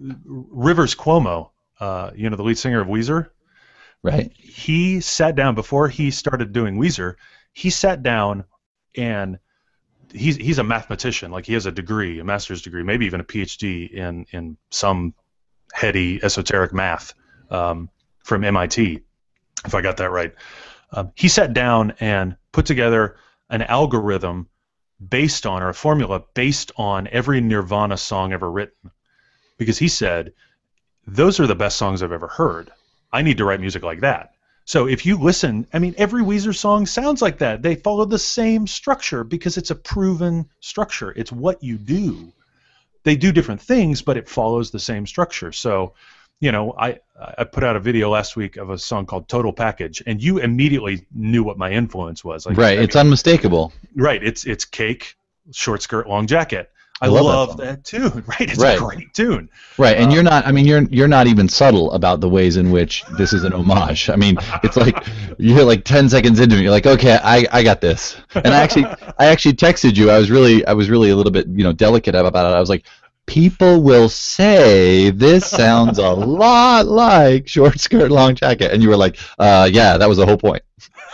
Rivers Cuomo, uh, you know, the lead singer of Weezer, Right. he sat down before he started doing Weezer. He sat down and he's he's a mathematician. Like he has a degree, a master's degree, maybe even a P H D in in some heady esoteric math um, from M I T, if I got that right. Um, he sat down and put together an algorithm based on, or a formula based on every Nirvana song ever written. Because he said, those are the best songs I've ever heard. I need to write music like that. So if you listen, I mean, every Weezer song sounds like that. They follow the same structure because it's a proven structure. It's what you do. They do different things, but it follows the same structure. So, you know, I, I put out a video last week of a song called Total Package, and you immediately knew what my influence was. Like, Right. I It's mean, unmistakable. right. It's it's Cake, Short Skirt, Long Jacket. I, I love love, that that, tune. Right. It's Right. a great tune. Right, and Um, you're not. I mean, you're you're not even subtle about the ways in which this is an homage. I mean, it's like you're like ten seconds into it. You're like, okay, I, I got this. And I actually I actually texted you. I was really I was really a little bit you know delicate about it. I was like, people will say this sounds a lot like Short Skirt, Long Jacket, and you were like, uh, yeah, that was the whole point.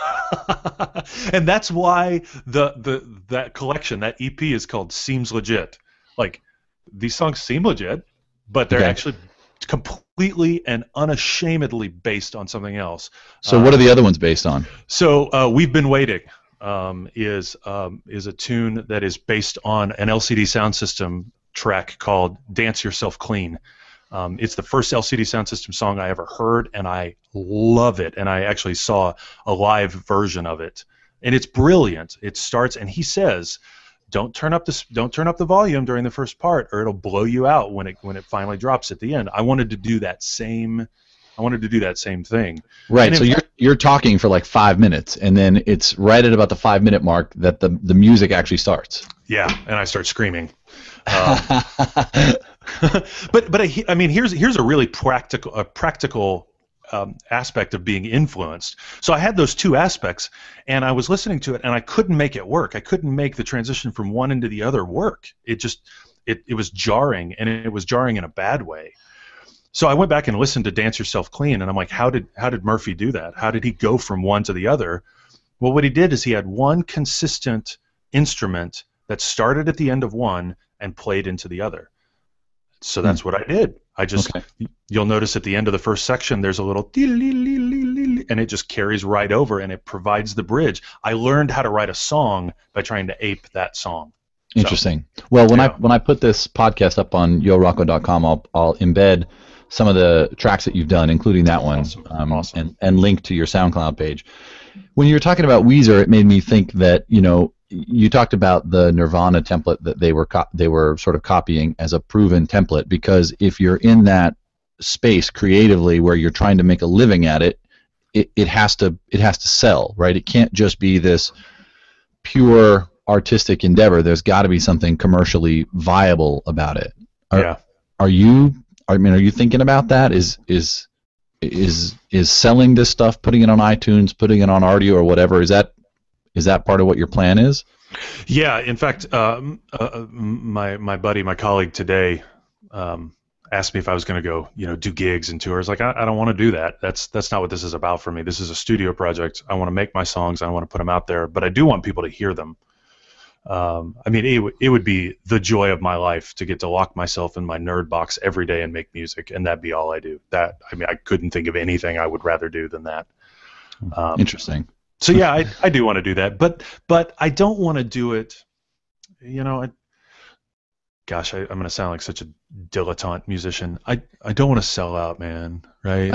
And that's why the the that collection, that E P, is called Seems Legit. Like, these songs seem legit, but they're Okay. actually completely and unashamedly based on something else. So what are the other ones based on? So uh, We've Been Waiting um, is um, is a tune that is based on an L C D Sound System track called Dance Yourself Clean. Um, it's the first L C D Sound System song I ever heard, and I love it. And I actually saw a live version of it, and it's brilliant. It starts, and he says, "Don't turn up this. Don't turn up the volume during the first part, or it'll blow you out when it when it finally drops at the end." I wanted to do that same. I wanted to do that same thing. Right. And So in you're you're talking for like five minutes, and then it's right at about the five minute mark that the the music actually starts. Yeah, and I start screaming. Um, but but I, I mean, here's here's a really practical a practical um, aspect of being influenced. So I had those two aspects, and I was listening to it, and I couldn't make it work. I couldn't make the transition from one into the other work. It just it it was jarring, and it was jarring in a bad way. So I went back and listened to Dance Yourself Clean, and I'm like, how did how did Murphy do that? How did he go from one to the other? Well, what he did is he had one consistent instrument that started at the end of one and played into the other. So that's what I did. I just, Okay. you'll notice at the end of the first section, there's a little, and it just carries right over, and it provides the bridge. I learned how to write a song by trying to ape that song. So, Interesting. Well, when I yeah. when I put this podcast up on yo rocco dot com, I'll I'll embed some of the tracks that you've done, including that one, Awesome. um, Awesome. and and link to your SoundCloud page. When you were talking about Weezer, it made me think that you know you talked about the Nirvana template that they were co- they were sort of copying as a proven template, because if you're in that space creatively where you're trying to make a living at it, it, it has to it has to sell, right? It can't just be this pure artistic endeavor. There's got to be something commercially viable about it. Are, Yeah. Are you? I mean, are you thinking about that? Is is is is selling this stuff, putting it on iTunes, putting it on Rdio or whatever? Is that is that part of what your plan is? Yeah. In fact, um, uh, my my buddy, my colleague today, um, asked me if I was going to go, you know, do gigs and tours. Like, I, I don't want to do that. That's that's not what this is about for me. This is a studio project. I want to make my songs. I want to put them out there, but I do want people to hear them. Um, I mean, it, w- it would be the joy of my life to get to lock myself in my nerd box every day and make music, and that'd be all I do. That I mean, I couldn't think of anything I would rather do than that. Um, Interesting. So yeah, I I do want to do that, but but I don't want to do it. You know, I, gosh, I, I'm going to sound like such a dilettante musician. I I don't want to sell out, man. Right?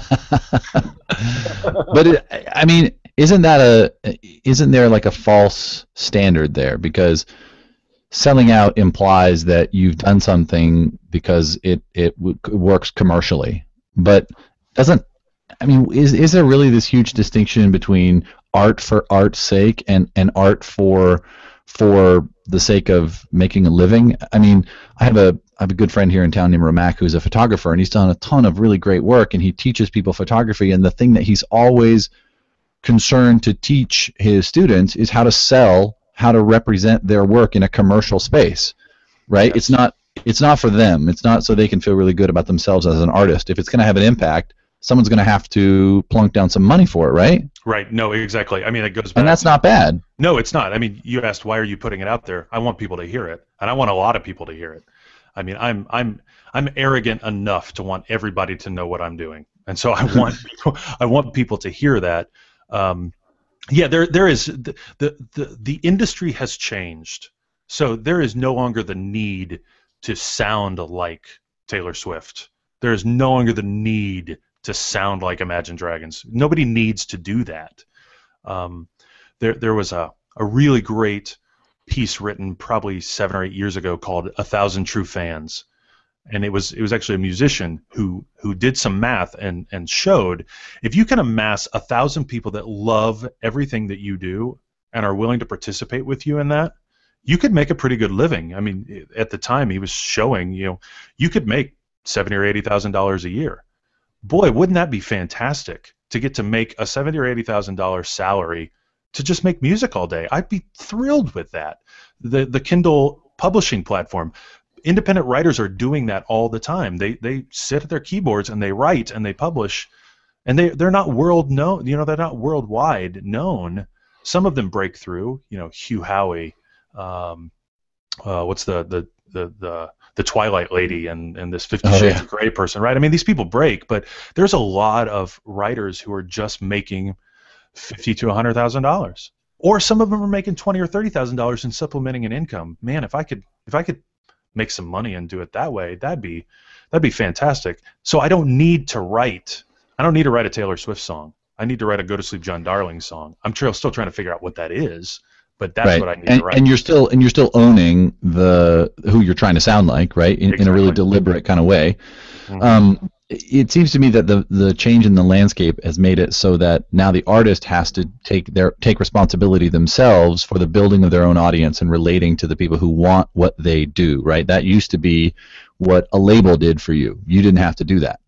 But it, I mean, isn't that a isn't there like a false standard there? Because selling out implies that you've done something because it it w- works commercially, but doesn't. I mean, is is there really this huge distinction between art for art's sake and, and art for for the sake of making a living? I mean, I have a I have a good friend here in town named Ramak who's a photographer, and he's done a ton of really great work, and he teaches people photography, and the thing that he's always concerned to teach his students is how to sell, how to represent their work in a commercial space, right? Yes. It's not it's not for them. It's not so they can feel really good about themselves as an artist. If it's going to have an impact, someone's going to have to plunk down some money for it, right? Right. No, exactly. I mean, it goes back. And that's not bad. No, it's not. I mean, you asked why are you putting it out there? I want people to hear it, and I want a lot of people to hear it. I mean, I'm I'm I'm arrogant enough to want everybody to know what I'm doing, and so I want I want people to hear that. Um, yeah, there there is the, the the the industry has changed, so there is no longer the need to sound like Taylor Swift. There is no longer the need to sound like Imagine Dragons. Nobody needs to do that. Um, there there was a, a really great piece written probably seven or eight years ago called A Thousand True Fans. And it was it was actually a musician who who did some math and, and showed if you can amass a thousand people that love everything that you do and are willing to participate with you in that, you could make a pretty good living. I mean, at the time he was showing, you know, you could make seventy or eighty thousand dollars a year. Boy, wouldn't that be fantastic to get to make a seventy or eighty thousand dollar salary to just make music all day? I'd be thrilled with that. The the Kindle publishing platform, independent writers are doing that all the time. They they sit at their keyboards and they write and they publish, and they they're not world known. You know, they're not worldwide known. Some of them break through. You know, Hugh Howey. Um, uh, what's the the the the the Twilight Lady and, and this Fifty Oh, Shades yeah. of Grey person, right? I mean, these people break, but there's a lot of writers who are just making fifty to a hundred thousand dollars, or some of them are making twenty or thirty thousand dollars and supplementing an income. Man, if I could if I could make some money and do it that way, that'd be that'd be fantastic. So I don't need to write. I don't need to write a Taylor Swift song. I need to write a Go to Sleep John Darling song. I'm tr- still trying to figure out what that is. But that's right. what I need and, to write. and you're still and you're still owning the who you're trying to sound like, right? In, in a really Exactly. deliberate kind of way. Mhm. Um, it seems to me that the the change in the landscape has made it so that now the artist has to take their take responsibility themselves for the building of their own audience and relating to the people who want what they do, right? That used to be what a label did for you. You didn't have to do that.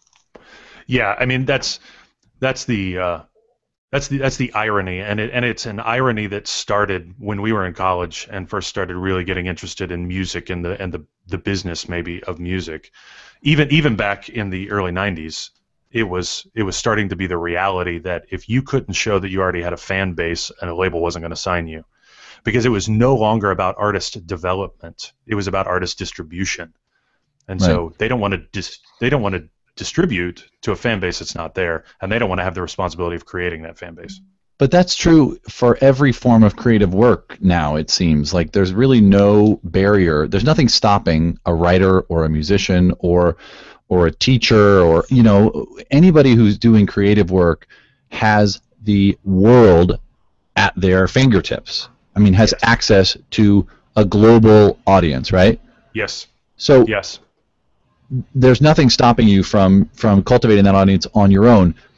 Yeah, I mean that's that's the uh, that's the that's the irony, and it and it's an irony that started when we were in college and first started really getting interested in music and the and the, the business maybe of music. Even even back in the early nineties, it was it was starting to be the reality that if you couldn't show that you already had a fan base, and a label wasn't going to sign you, because it was no longer about artist development; it was about artist distribution, and so they don't want to dis- they don't want to distribute to a fan base that's not there, and they don't want to have the responsibility of creating that fan base. But that's true for every form of creative work now, it seems. Like there's really no barrier. There's nothing stopping a writer or a musician or or a teacher or, you know, anybody who's doing creative work has the world at their fingertips. I mean, has Yes. access to a global audience, right? Yes. So Yes. there's nothing stopping you from from cultivating that audience on your own. But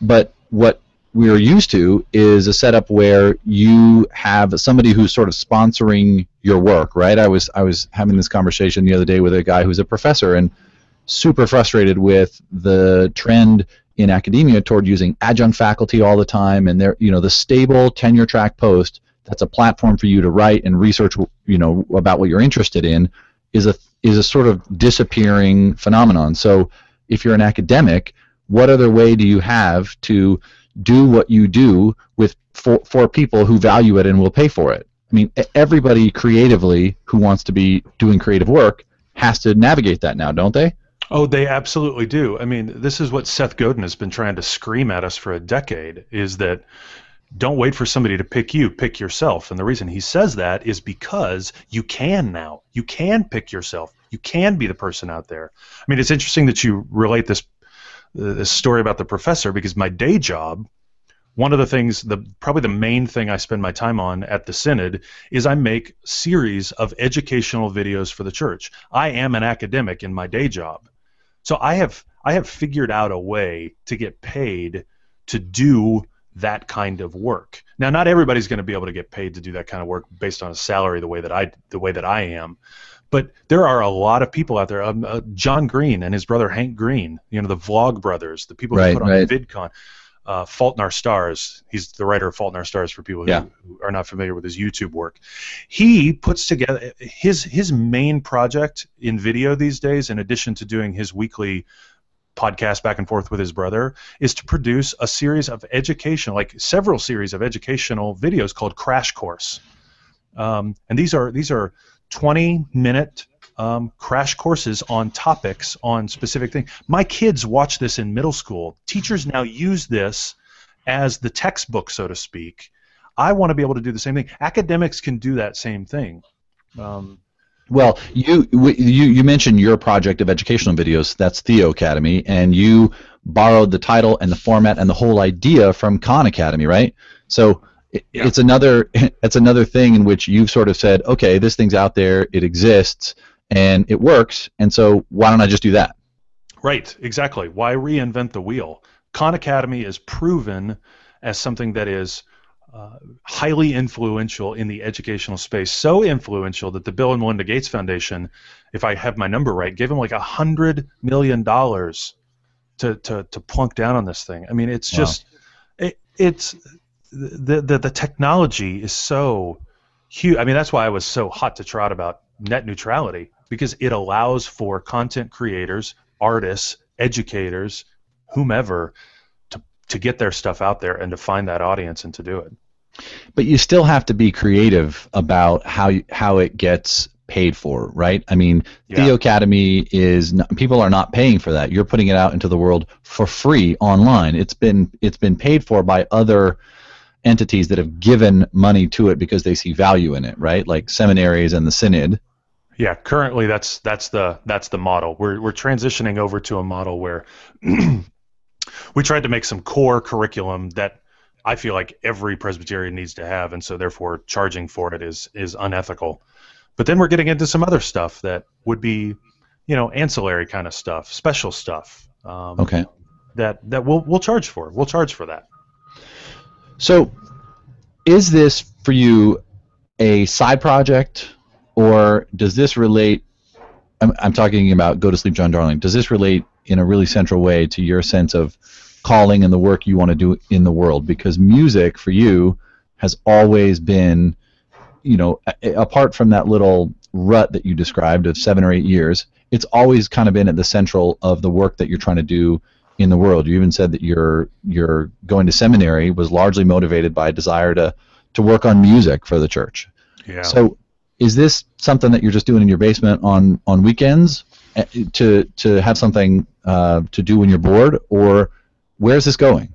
what we are used to is a setup where you have somebody who's sort of sponsoring your work, right? I was I was having this conversation the other day with a guy who's a professor and super frustrated with the trend in academia toward using adjunct faculty all the time, and they're, you know, the stable tenure track post that's a platform for you to write and research, you know, about what you're interested in is a is a sort of disappearing phenomenon. So if you're an academic, what other way do you have to do what you do with for, for people who value it and will pay for it? I mean, everybody creatively who wants to be doing creative work has to navigate that now, don't they? Oh, they absolutely do. I mean, this is what Seth Godin has been trying to scream at us for a decade, is that don't wait for somebody to pick you, pick yourself. And the reason he says that is because you can now. You can pick yourself. You can be the person out there. I mean, it's interesting that you relate this uh, this story about the professor, because my day job, one of the things, the probably the main thing I spend my time on at the Synod is I make series of educational videos for the church. I am an academic in my day job. So I have I have figured out a way to get paid to do that kind of work. Now, not everybody's going to be able to get paid to do that kind of work based on a salary the way that I the way that I am, but there are a lot of people out there. Um, uh, John Green and his brother Hank Green, you know, the Vlog Brothers, the people right, who put on right. VidCon. Uh, Fault in Our Stars. He's the writer of Fault in Our Stars for people who, yeah. who are not familiar with his YouTube work. He puts together his his main project in video these days, in addition to doing his weekly podcast back and forth with his brother, is to produce a series of educational, like several series of educational videos called Crash Course. Um, and these are these are twenty minute Um, crash courses on topics on specific things. My kids watch this in middle school. Teachers now use this as the textbook, so to speak. I want to be able to do the same thing. Academics can do that same thing. Um, well, you, you you mentioned your project of educational videos. That's Theo Academy, and you borrowed the title and the format and the whole idea from Khan Academy, right? So it, yeah. it's another it's another thing in which you've sort of said, okay, this thing's out there, it exists, and it works, and so why don't I just do that? Right, exactly. Why reinvent the wheel? Khan Academy is proven as something that is uh, highly influential in the educational space, so influential that the Bill and Melinda Gates Foundation, if I have my number right, gave them like a hundred million dollars to, to to plunk down on this thing. I mean, it's wow. just it, it's the, the the technology is so huge. I mean, that's why I was so hot to trot about net neutrality, because it allows for content creators, artists, educators, whomever, to to get their stuff out there and to find that audience and to do it. But you still have to be creative about how you, how it gets paid for, right? I mean, yeah. Theo Academy is not, people are not paying for that. You're putting it out into the world for free online. It's been it's been paid for by other entities that have given money to it because they see value in it, right? Like seminaries and the Synod. Yeah, currently that's that's the that's the model. We're we're transitioning over to a model where we tried to make some core curriculum that I feel like every Presbyterian needs to have, and so therefore charging for it is is unethical. But then we're getting into some other stuff that would be, you know, ancillary kind of stuff, special stuff. Um, okay. That that we'll we'll charge for. We'll charge for that. So, is this for you a side project, or does this relate? I'm I'm talking about Go to Sleep, John Darling. Does this relate in a really central way to your sense of calling and the work you want to do in the world? Because music for you has always been, you know, a- apart from that little rut that you described of seven or eight years, it's always kind of been at the central of the work that you're trying to do in the world. You even said that your your going to seminary was largely motivated by a desire to to work on music for the church. Yeah. So, is this something that you're just doing in your basement on on weekends to to have something uh, to do when you're bored, or where's this going?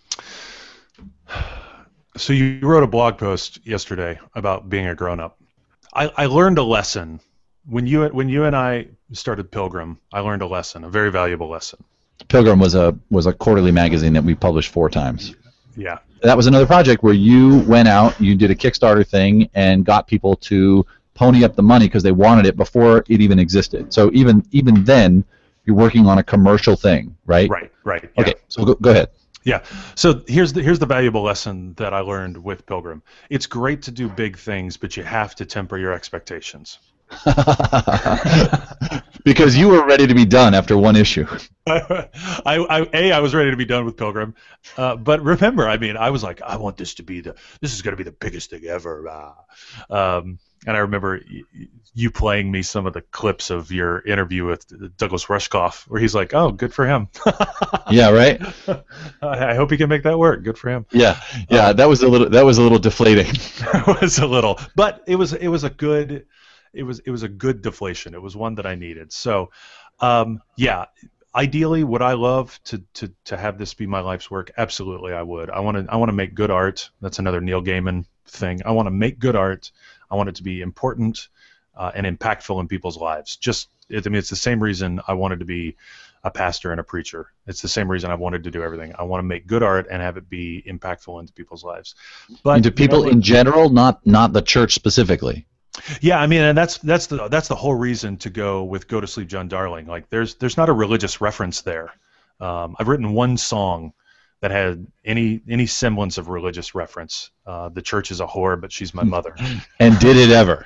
So you wrote a blog post yesterday about being a grown-up. I, I learned a lesson when you when you and I started Pilgrim. I learned a lesson, a very valuable lesson. Pilgrim was a was a quarterly magazine that we published four times. Yeah. That was another project where you went out, you did a Kickstarter thing, and got people to pony up the money because they wanted it before it even existed. So even even then, you're working on a commercial thing, right? Right, right. Yeah. Okay, so go, go ahead. Yeah. So here's the here's the valuable lesson that I learned with Pilgrim. It's great to do big things, but you have to temper your expectations. Because you were ready to be done after one issue. I, I, a, I was ready to be done with Pilgrim, uh, but remember, I mean, I was like, I want this to be the, this is going to be the biggest thing ever. Uh, um, and I remember y- you playing me some of the clips of your interview with Douglas Rushkoff, where he's like, "Oh, good for him." Yeah, right. I hope he can make that work. Good for him. Yeah, yeah, um, that was a little, that was a little deflating. It was a little, but it was, it was a good, it was, it was a good deflation. It was one that I needed. So, um, yeah. Ideally, would I love to, to, to have this be my life's work? Absolutely, I would. I want to I want to make good art. That's another Neil Gaiman thing. I want to make good art. I want it to be important uh, and impactful in people's lives. Just, it, I mean, it's the same reason I wanted to be a pastor and a preacher. It's the same reason I wanted to do everything. I want to make good art and have it be impactful into people's lives. But into people you know, in general, not not the church specifically. Yeah, I mean, and that's that's the that's the whole reason to go with "Go to Sleep, John Darling." Like, there's there's not a religious reference there. Um, I've written one song that had any any semblance of religious reference. Uh, the church is a whore, but she's my mother. And did it ever?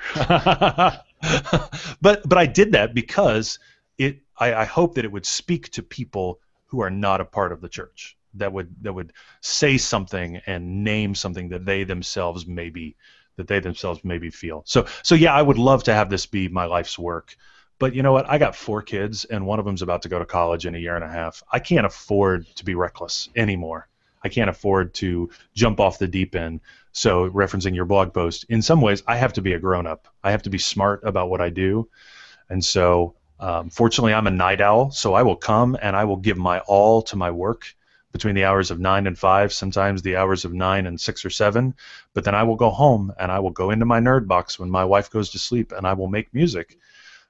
but but I did that because it. I, I hope that it would speak to people who are not a part of the church. That would that would say something and name something that they themselves may be. that they themselves maybe feel. So, so yeah, I would love to have this be my life's work. But you know what? I got four kids, and one of them's about to go to college in a year and a half. I can't afford to be reckless anymore. I can't afford to jump off the deep end. So, referencing your blog post, in some ways, I have to be a grown-up. I have to be smart about what I do. And so, um, fortunately, I'm a night owl, so I will come and I will give my all to my work between the hours of nine and five, sometimes the hours of nine and six or seven. But then I will go home and I will go into my nerd box when my wife goes to sleep, and I will make music.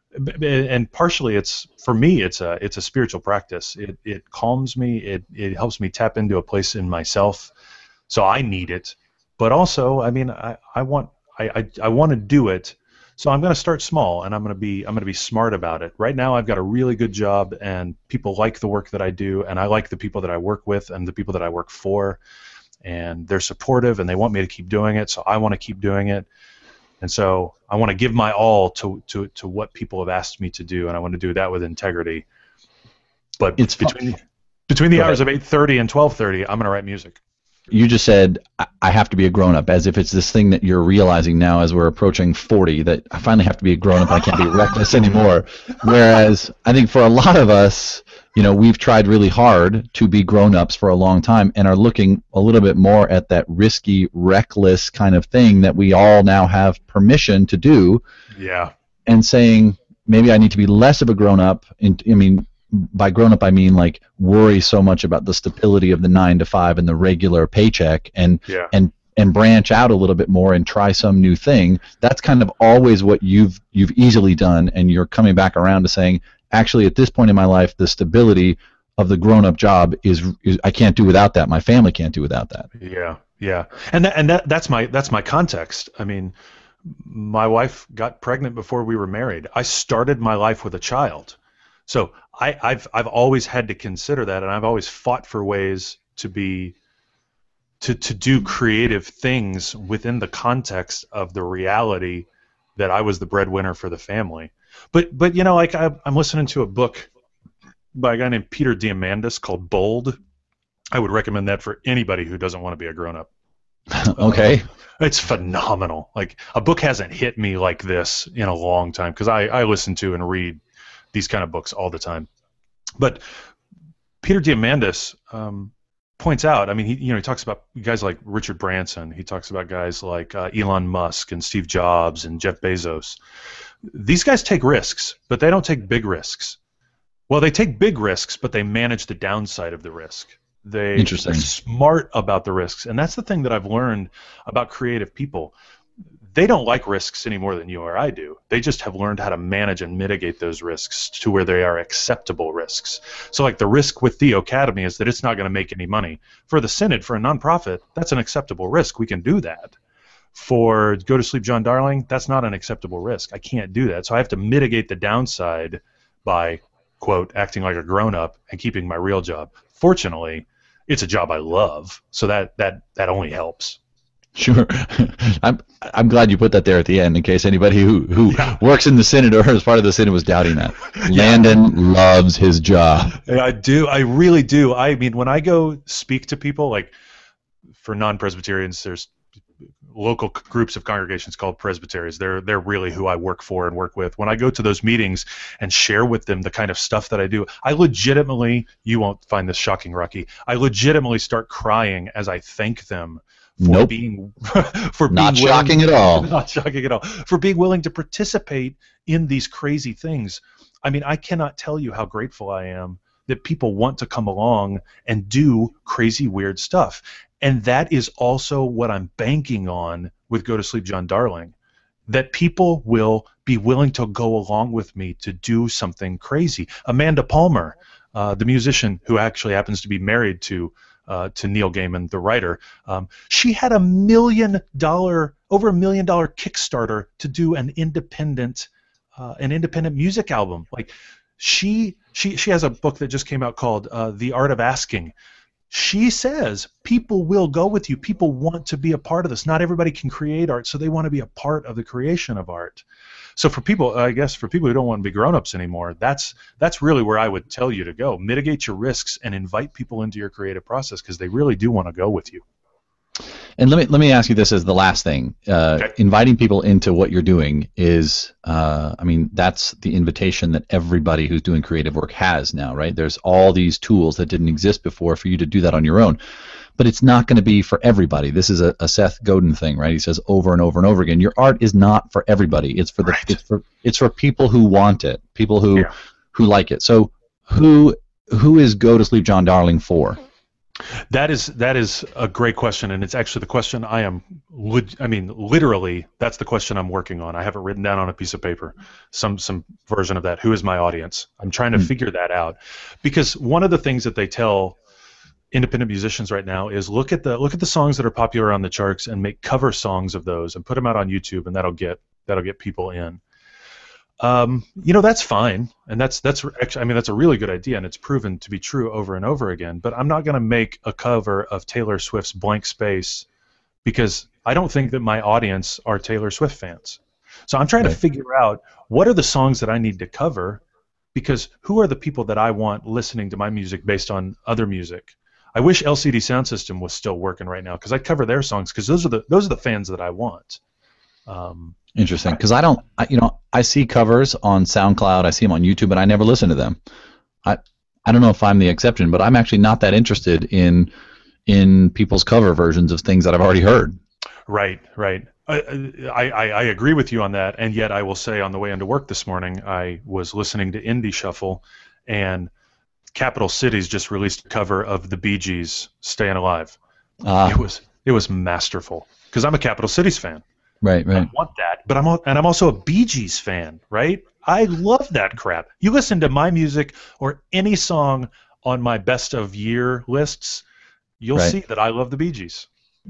And partially, it's for me, it's a it's a spiritual practice. It it calms me. It it helps me tap into a place in myself. So I need it. But also, I mean, I I want I I, I want to do it. So I'm going to start small, and I'm going to be I'm going to be smart about it. Right now, I've got a really good job, and people like the work that I do, and I like the people that I work with and the people that I work for, and they're supportive, and they want me to keep doing it. So I want to keep doing it, and so I want to give my all to to to what people have asked me to do, and I want to do that with integrity. But it's between fun. between the Go hours ahead. of eight thirty and twelve thirty, I'm going to write music. You just said, I have to be a grown-up, as if it's this thing that you're realizing now as we're approaching forty, that I finally have to be a grown-up, I can't be reckless anymore. Whereas I think for a lot of us, you know, we've tried really hard to be grown-ups for a long time and are looking a little bit more at that risky, reckless kind of thing that we all now have permission to do. Yeah. And saying, maybe I need to be less of a grown-up. In, I mean, by grown up I mean like worry so much about the stability of the nine to five and the regular paycheck, and yeah. and and branch out a little bit more and try some new thing. That's kind of always what you've you've easily done, and you're coming back around to saying, actually at this point in my life, the stability of the grown up job is, is I can't do without that. My family can't do without that. Yeah, yeah, and that, and that that's my that's my context. I mean, my wife got pregnant before we were married. I started my life with a child. So I, I've I've always had to consider that, and I've always fought for ways to be to to do creative things within the context of the reality that I was the breadwinner for the family. But but you know, like I, I'm listening to a book by a guy named Peter Diamandis called Bold. I would recommend that for anybody who doesn't want to be a grown up. Okay. Uh, it's phenomenal. Like, a book hasn't hit me like this in a long time, because I, I listen to and read these kind of books all the time. But Peter Diamandis um, points out, I mean, he you know he talks about guys like Richard Branson. He talks about guys like uh, Elon Musk and Steve Jobs and Jeff Bezos. These guys take risks, but they don't take big risks. Well, they take big risks, but they manage the downside of the risk. They Interesting. are smart about the risks, and that's the thing that I've learned about creative people. They don't like risks any more than you or I do. They just have learned how to manage and mitigate those risks to where they are acceptable risks. So, like, the risk with the Academy is that it's not going to make any money. For the Synod, for a nonprofit, that's an acceptable risk. We can do that. For Go to Sleep, John Darling, that's not an acceptable risk. I can't do that. So I have to mitigate the downside by, quote, acting like a grown-up and keeping my real job. Fortunately, it's a job I love, so that that that only helps. Sure. I'm I'm glad you put that there at the end in case anybody who, who Yeah. works in the Synod or is part of the Synod was doubting that. Yeah. Landon loves his job. I do. I really do. I mean, when I go speak to people, like for non-Presbyterians, there's local c- groups of congregations called presbyteries. They're they're really who I work for and work with. When I go to those meetings and share with them the kind of stuff that I do, I legitimately, you won't find this shocking, Rocky, I legitimately start crying as I thank them for Nope. being for Not being willing- shocking at all. Not shocking at all. For being willing to participate in these crazy things. I mean, I cannot tell you how grateful I am that people want to come along and do crazy, weird stuff. And that is also what I'm banking on with Go to Sleep, John Darling, that people will be willing to go along with me to do something crazy. Amanda Palmer, uh, the musician who actually happens to be married to Uh, to Neil Gaiman, the writer, um, she had a million dollar, over a million dollar Kickstarter to do an independent, uh, an independent music album. Like she, she, she has a book that just came out called uh, The Art of Asking. She says people will go with you. People want to be a part of this. Not everybody can create art, so they want to be a part of the creation of art. So for people, I guess, for people who don't want to be grown-ups anymore, that's that's really where I would tell you to go. Mitigate your risks and invite people into your creative process because they really do want to go with you. And let me let me ask you this as the last thing. Uh, Okay. Inviting people into what you're doing is, uh, I mean, that's the invitation that everybody who's doing creative work has now, right? There's all these tools that didn't exist before for you to do that on your own. But it's not going to be for everybody. This is a, a Seth Godin thing, right? He says over and over and over again, your art is not for everybody. It's for the Right. it's for it's for people who want it, people who Yeah. who like it. So who who is Go to Sleep John Darling for? That is that is a great question, and it's actually the question I am. lit- I mean, literally, that's the question I'm working on. I have it written down on a piece of paper, some some version of that. Who is my audience? I'm trying to Hmm. figure that out, because one of the things that they tell independent musicians right now is look at the look at the songs that are popular on the charts and make cover songs of those and put them out on YouTube, and that'll get that'll get people in. Um, you know, that's fine, and that's that's actually, I mean, that's a really good idea, and it's proven to be true over and over again. But I'm not going to make a cover of Taylor Swift's Blank Space because I don't think that my audience are Taylor Swift fans. So I'm trying Right. to figure out what are the songs that I need to cover, because who are the people that I want listening to my music based on other music? I wish L C D Sound System was still working right now because I'd cover their songs because those are the those are the fans that I want. Um, Interesting, because I don't, I, you know, I see covers on SoundCloud, I see them on YouTube, but I never listen to them. I, I don't know if I'm the exception, but I'm actually not that interested in, in people's cover versions of things that I've already heard. Right, right. I, I, I I agree with you on that, and yet I will say on the way into work this morning, I was listening to Indie Shuffle, and Capital Cities just released a cover of the Bee Gees' "Staying Alive." Ah, It was it was masterful because I'm a Capital Cities fan. right, I right. want that, but I'm al- and I'm also a Bee Gees fan, right? I love that crap. You listen to my music or any song on my best of year lists, you'll Right. see that I love the Bee Gees.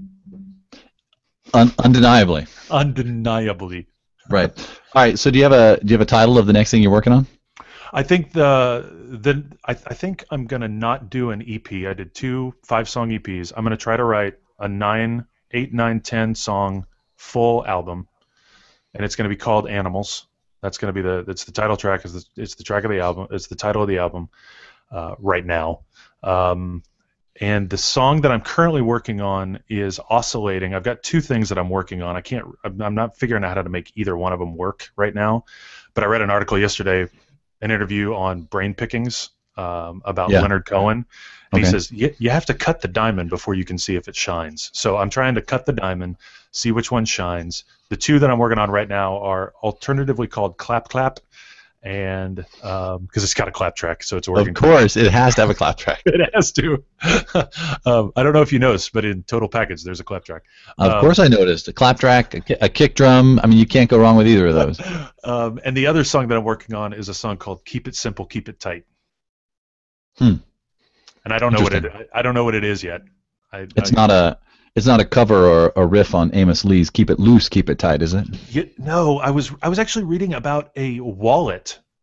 Un- undeniably. Undeniably. Right. All right. So do you have a do you have a title of the next thing you're working on? I think the the I, I think I'm gonna not do an E P. I did two five song E Ps. I'm gonna try to write a nine, eight, nine, ten song full album, and it's gonna be called Animals. That's gonna be the it's the title track. Is the, it's the track of the album. It's the title of the album uh, right now. Um, and the song that I'm currently working on is Oscillating. I've got two things that I'm working on. I can't. I'm I'm not figuring out how to make either one of them work right now. But I read an article yesterday, an interview on brain pickings um, about Yeah. Leonard Cohen. And Okay. he says you, you have to cut the diamond before you can see if it shines. So I'm trying to cut the diamond, see which one shines. The two that I'm working on right now are alternatively called Clap Clap, and because um, it's got a clap track, so it's working. Of course, it has to have a clap track. It has to. um, I don't know if you noticed, but in Total Package, there's a clap track. Of Um, course, I noticed a clap track, a, ki- a kick drum. I mean, you can't go wrong with either of those. Um, and the other song that I'm working on is a song called "Keep It Simple, Keep It Tight." Hmm. And I don't know what it. Interesting. I don't know what it is yet. I, It's I, not a it's not a cover or a riff on Amos Lee's "Keep It Loose, Keep It Tight," is it? You, no, I was I was actually reading about a wallet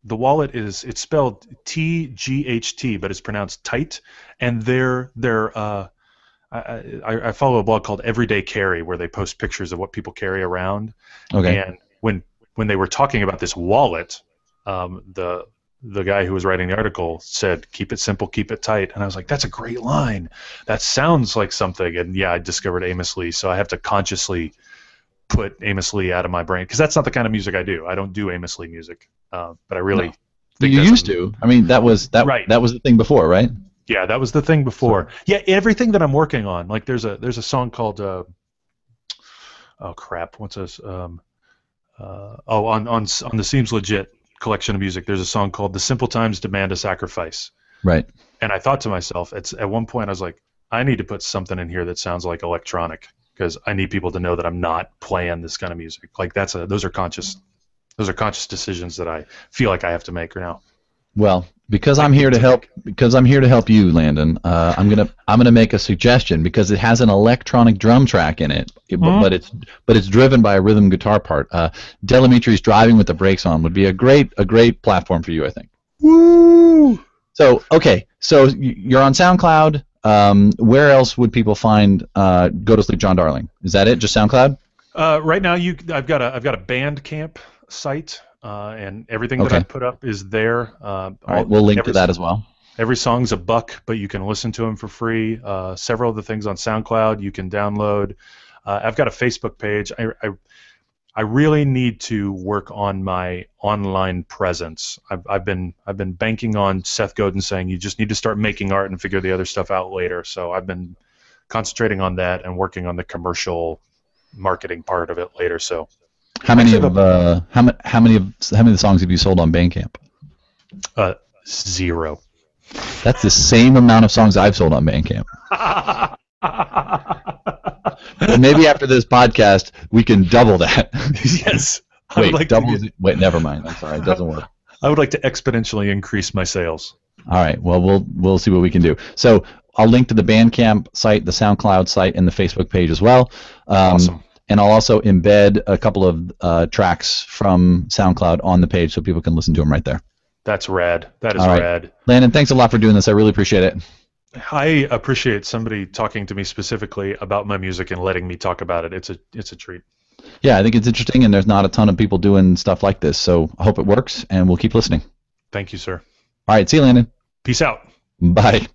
the wallet is it's spelled T G H T, but it's pronounced tight. And they're they're uh, I, I, I follow a blog called Everyday Carry where they post pictures of what people carry around. Okay. And when when they were talking about this wallet, um, the the guy who was writing the article said, "Keep it simple, keep it tight." And I was like, "That's a great line. That sounds like something." And yeah, I discovered Amos Lee, so I have to consciously put Amos Lee out of my brain because that's not the kind of music I do. I don't do Amos Lee music, uh, but I really No. think You that's used a, to. I mean, that was that Right. that was the thing before, right? Yeah, that was the thing before. Yeah, everything that I'm working on, like there's a there's a song called uh, oh crap, what's this? Um, uh, oh, on on on the Seems Legit collection of music, there's a song called "The Simple Times Demand a Sacrifice." Right. And I thought to myself, it's at one point I was like, I need to put something in here that sounds like electronic because I need people to know that I'm not playing this kind of music. Like that's a those are conscious those are conscious decisions that I feel like I have to make now. Well, because I'm here to help, because I'm here to help you, Landon. Uh, I'm gonna I'm gonna make a suggestion because it has an electronic drum track in it, it- Mhm. but it's but it's driven by a rhythm guitar part. Uh, Delamitri's Driving with the Brakes On would be a great a great platform for you, I think. Woo! So okay, so y- you're on SoundCloud. Um, where else would people find uh, Go to Sleep, John Darling? Is that it? Just SoundCloud? Uh, right now, you I've got a I've got a Bandcamp site, uh, and everything that Okay. I put up is there. Uh, All right, we'll link every, to that as well. Every song's a buck, but you can listen to them for free. Uh, several of the things on SoundCloud you can download. Uh, I've got a Facebook page. I, I I really need to work on my online presence. I've, I've been I've been banking on Seth Godin saying you just need to start making art and figure the other stuff out later. So I've been concentrating on that and working on the commercial marketing part of it later. So How many Actually, of uh, how many how many of how many of the songs have you sold on Bandcamp? uh, zero. That's the same amount of songs I've sold on Bandcamp. And maybe after this podcast, we can double that. Yes. I Wait, would like double? to is get, it- Wait, never mind. I'm sorry, it doesn't work. I would like to exponentially increase my sales. All right. Well, we'll we'll see what we can do. So I'll link to the Bandcamp site, the SoundCloud site, and the Facebook page as well. Um, Awesome. And I'll also embed a couple of uh, tracks from SoundCloud on the page so people can listen to them right there. That's rad. That is All right. rad. Landon, thanks a lot for doing this. I really appreciate it. I appreciate somebody talking to me specifically about my music and letting me talk about it. It's a it's a treat. Yeah, I think it's interesting, and there's not a ton of people doing stuff like this. So I hope it works, and we'll keep listening. Thank you, sir. All right. See you, Landon. Peace out. Bye.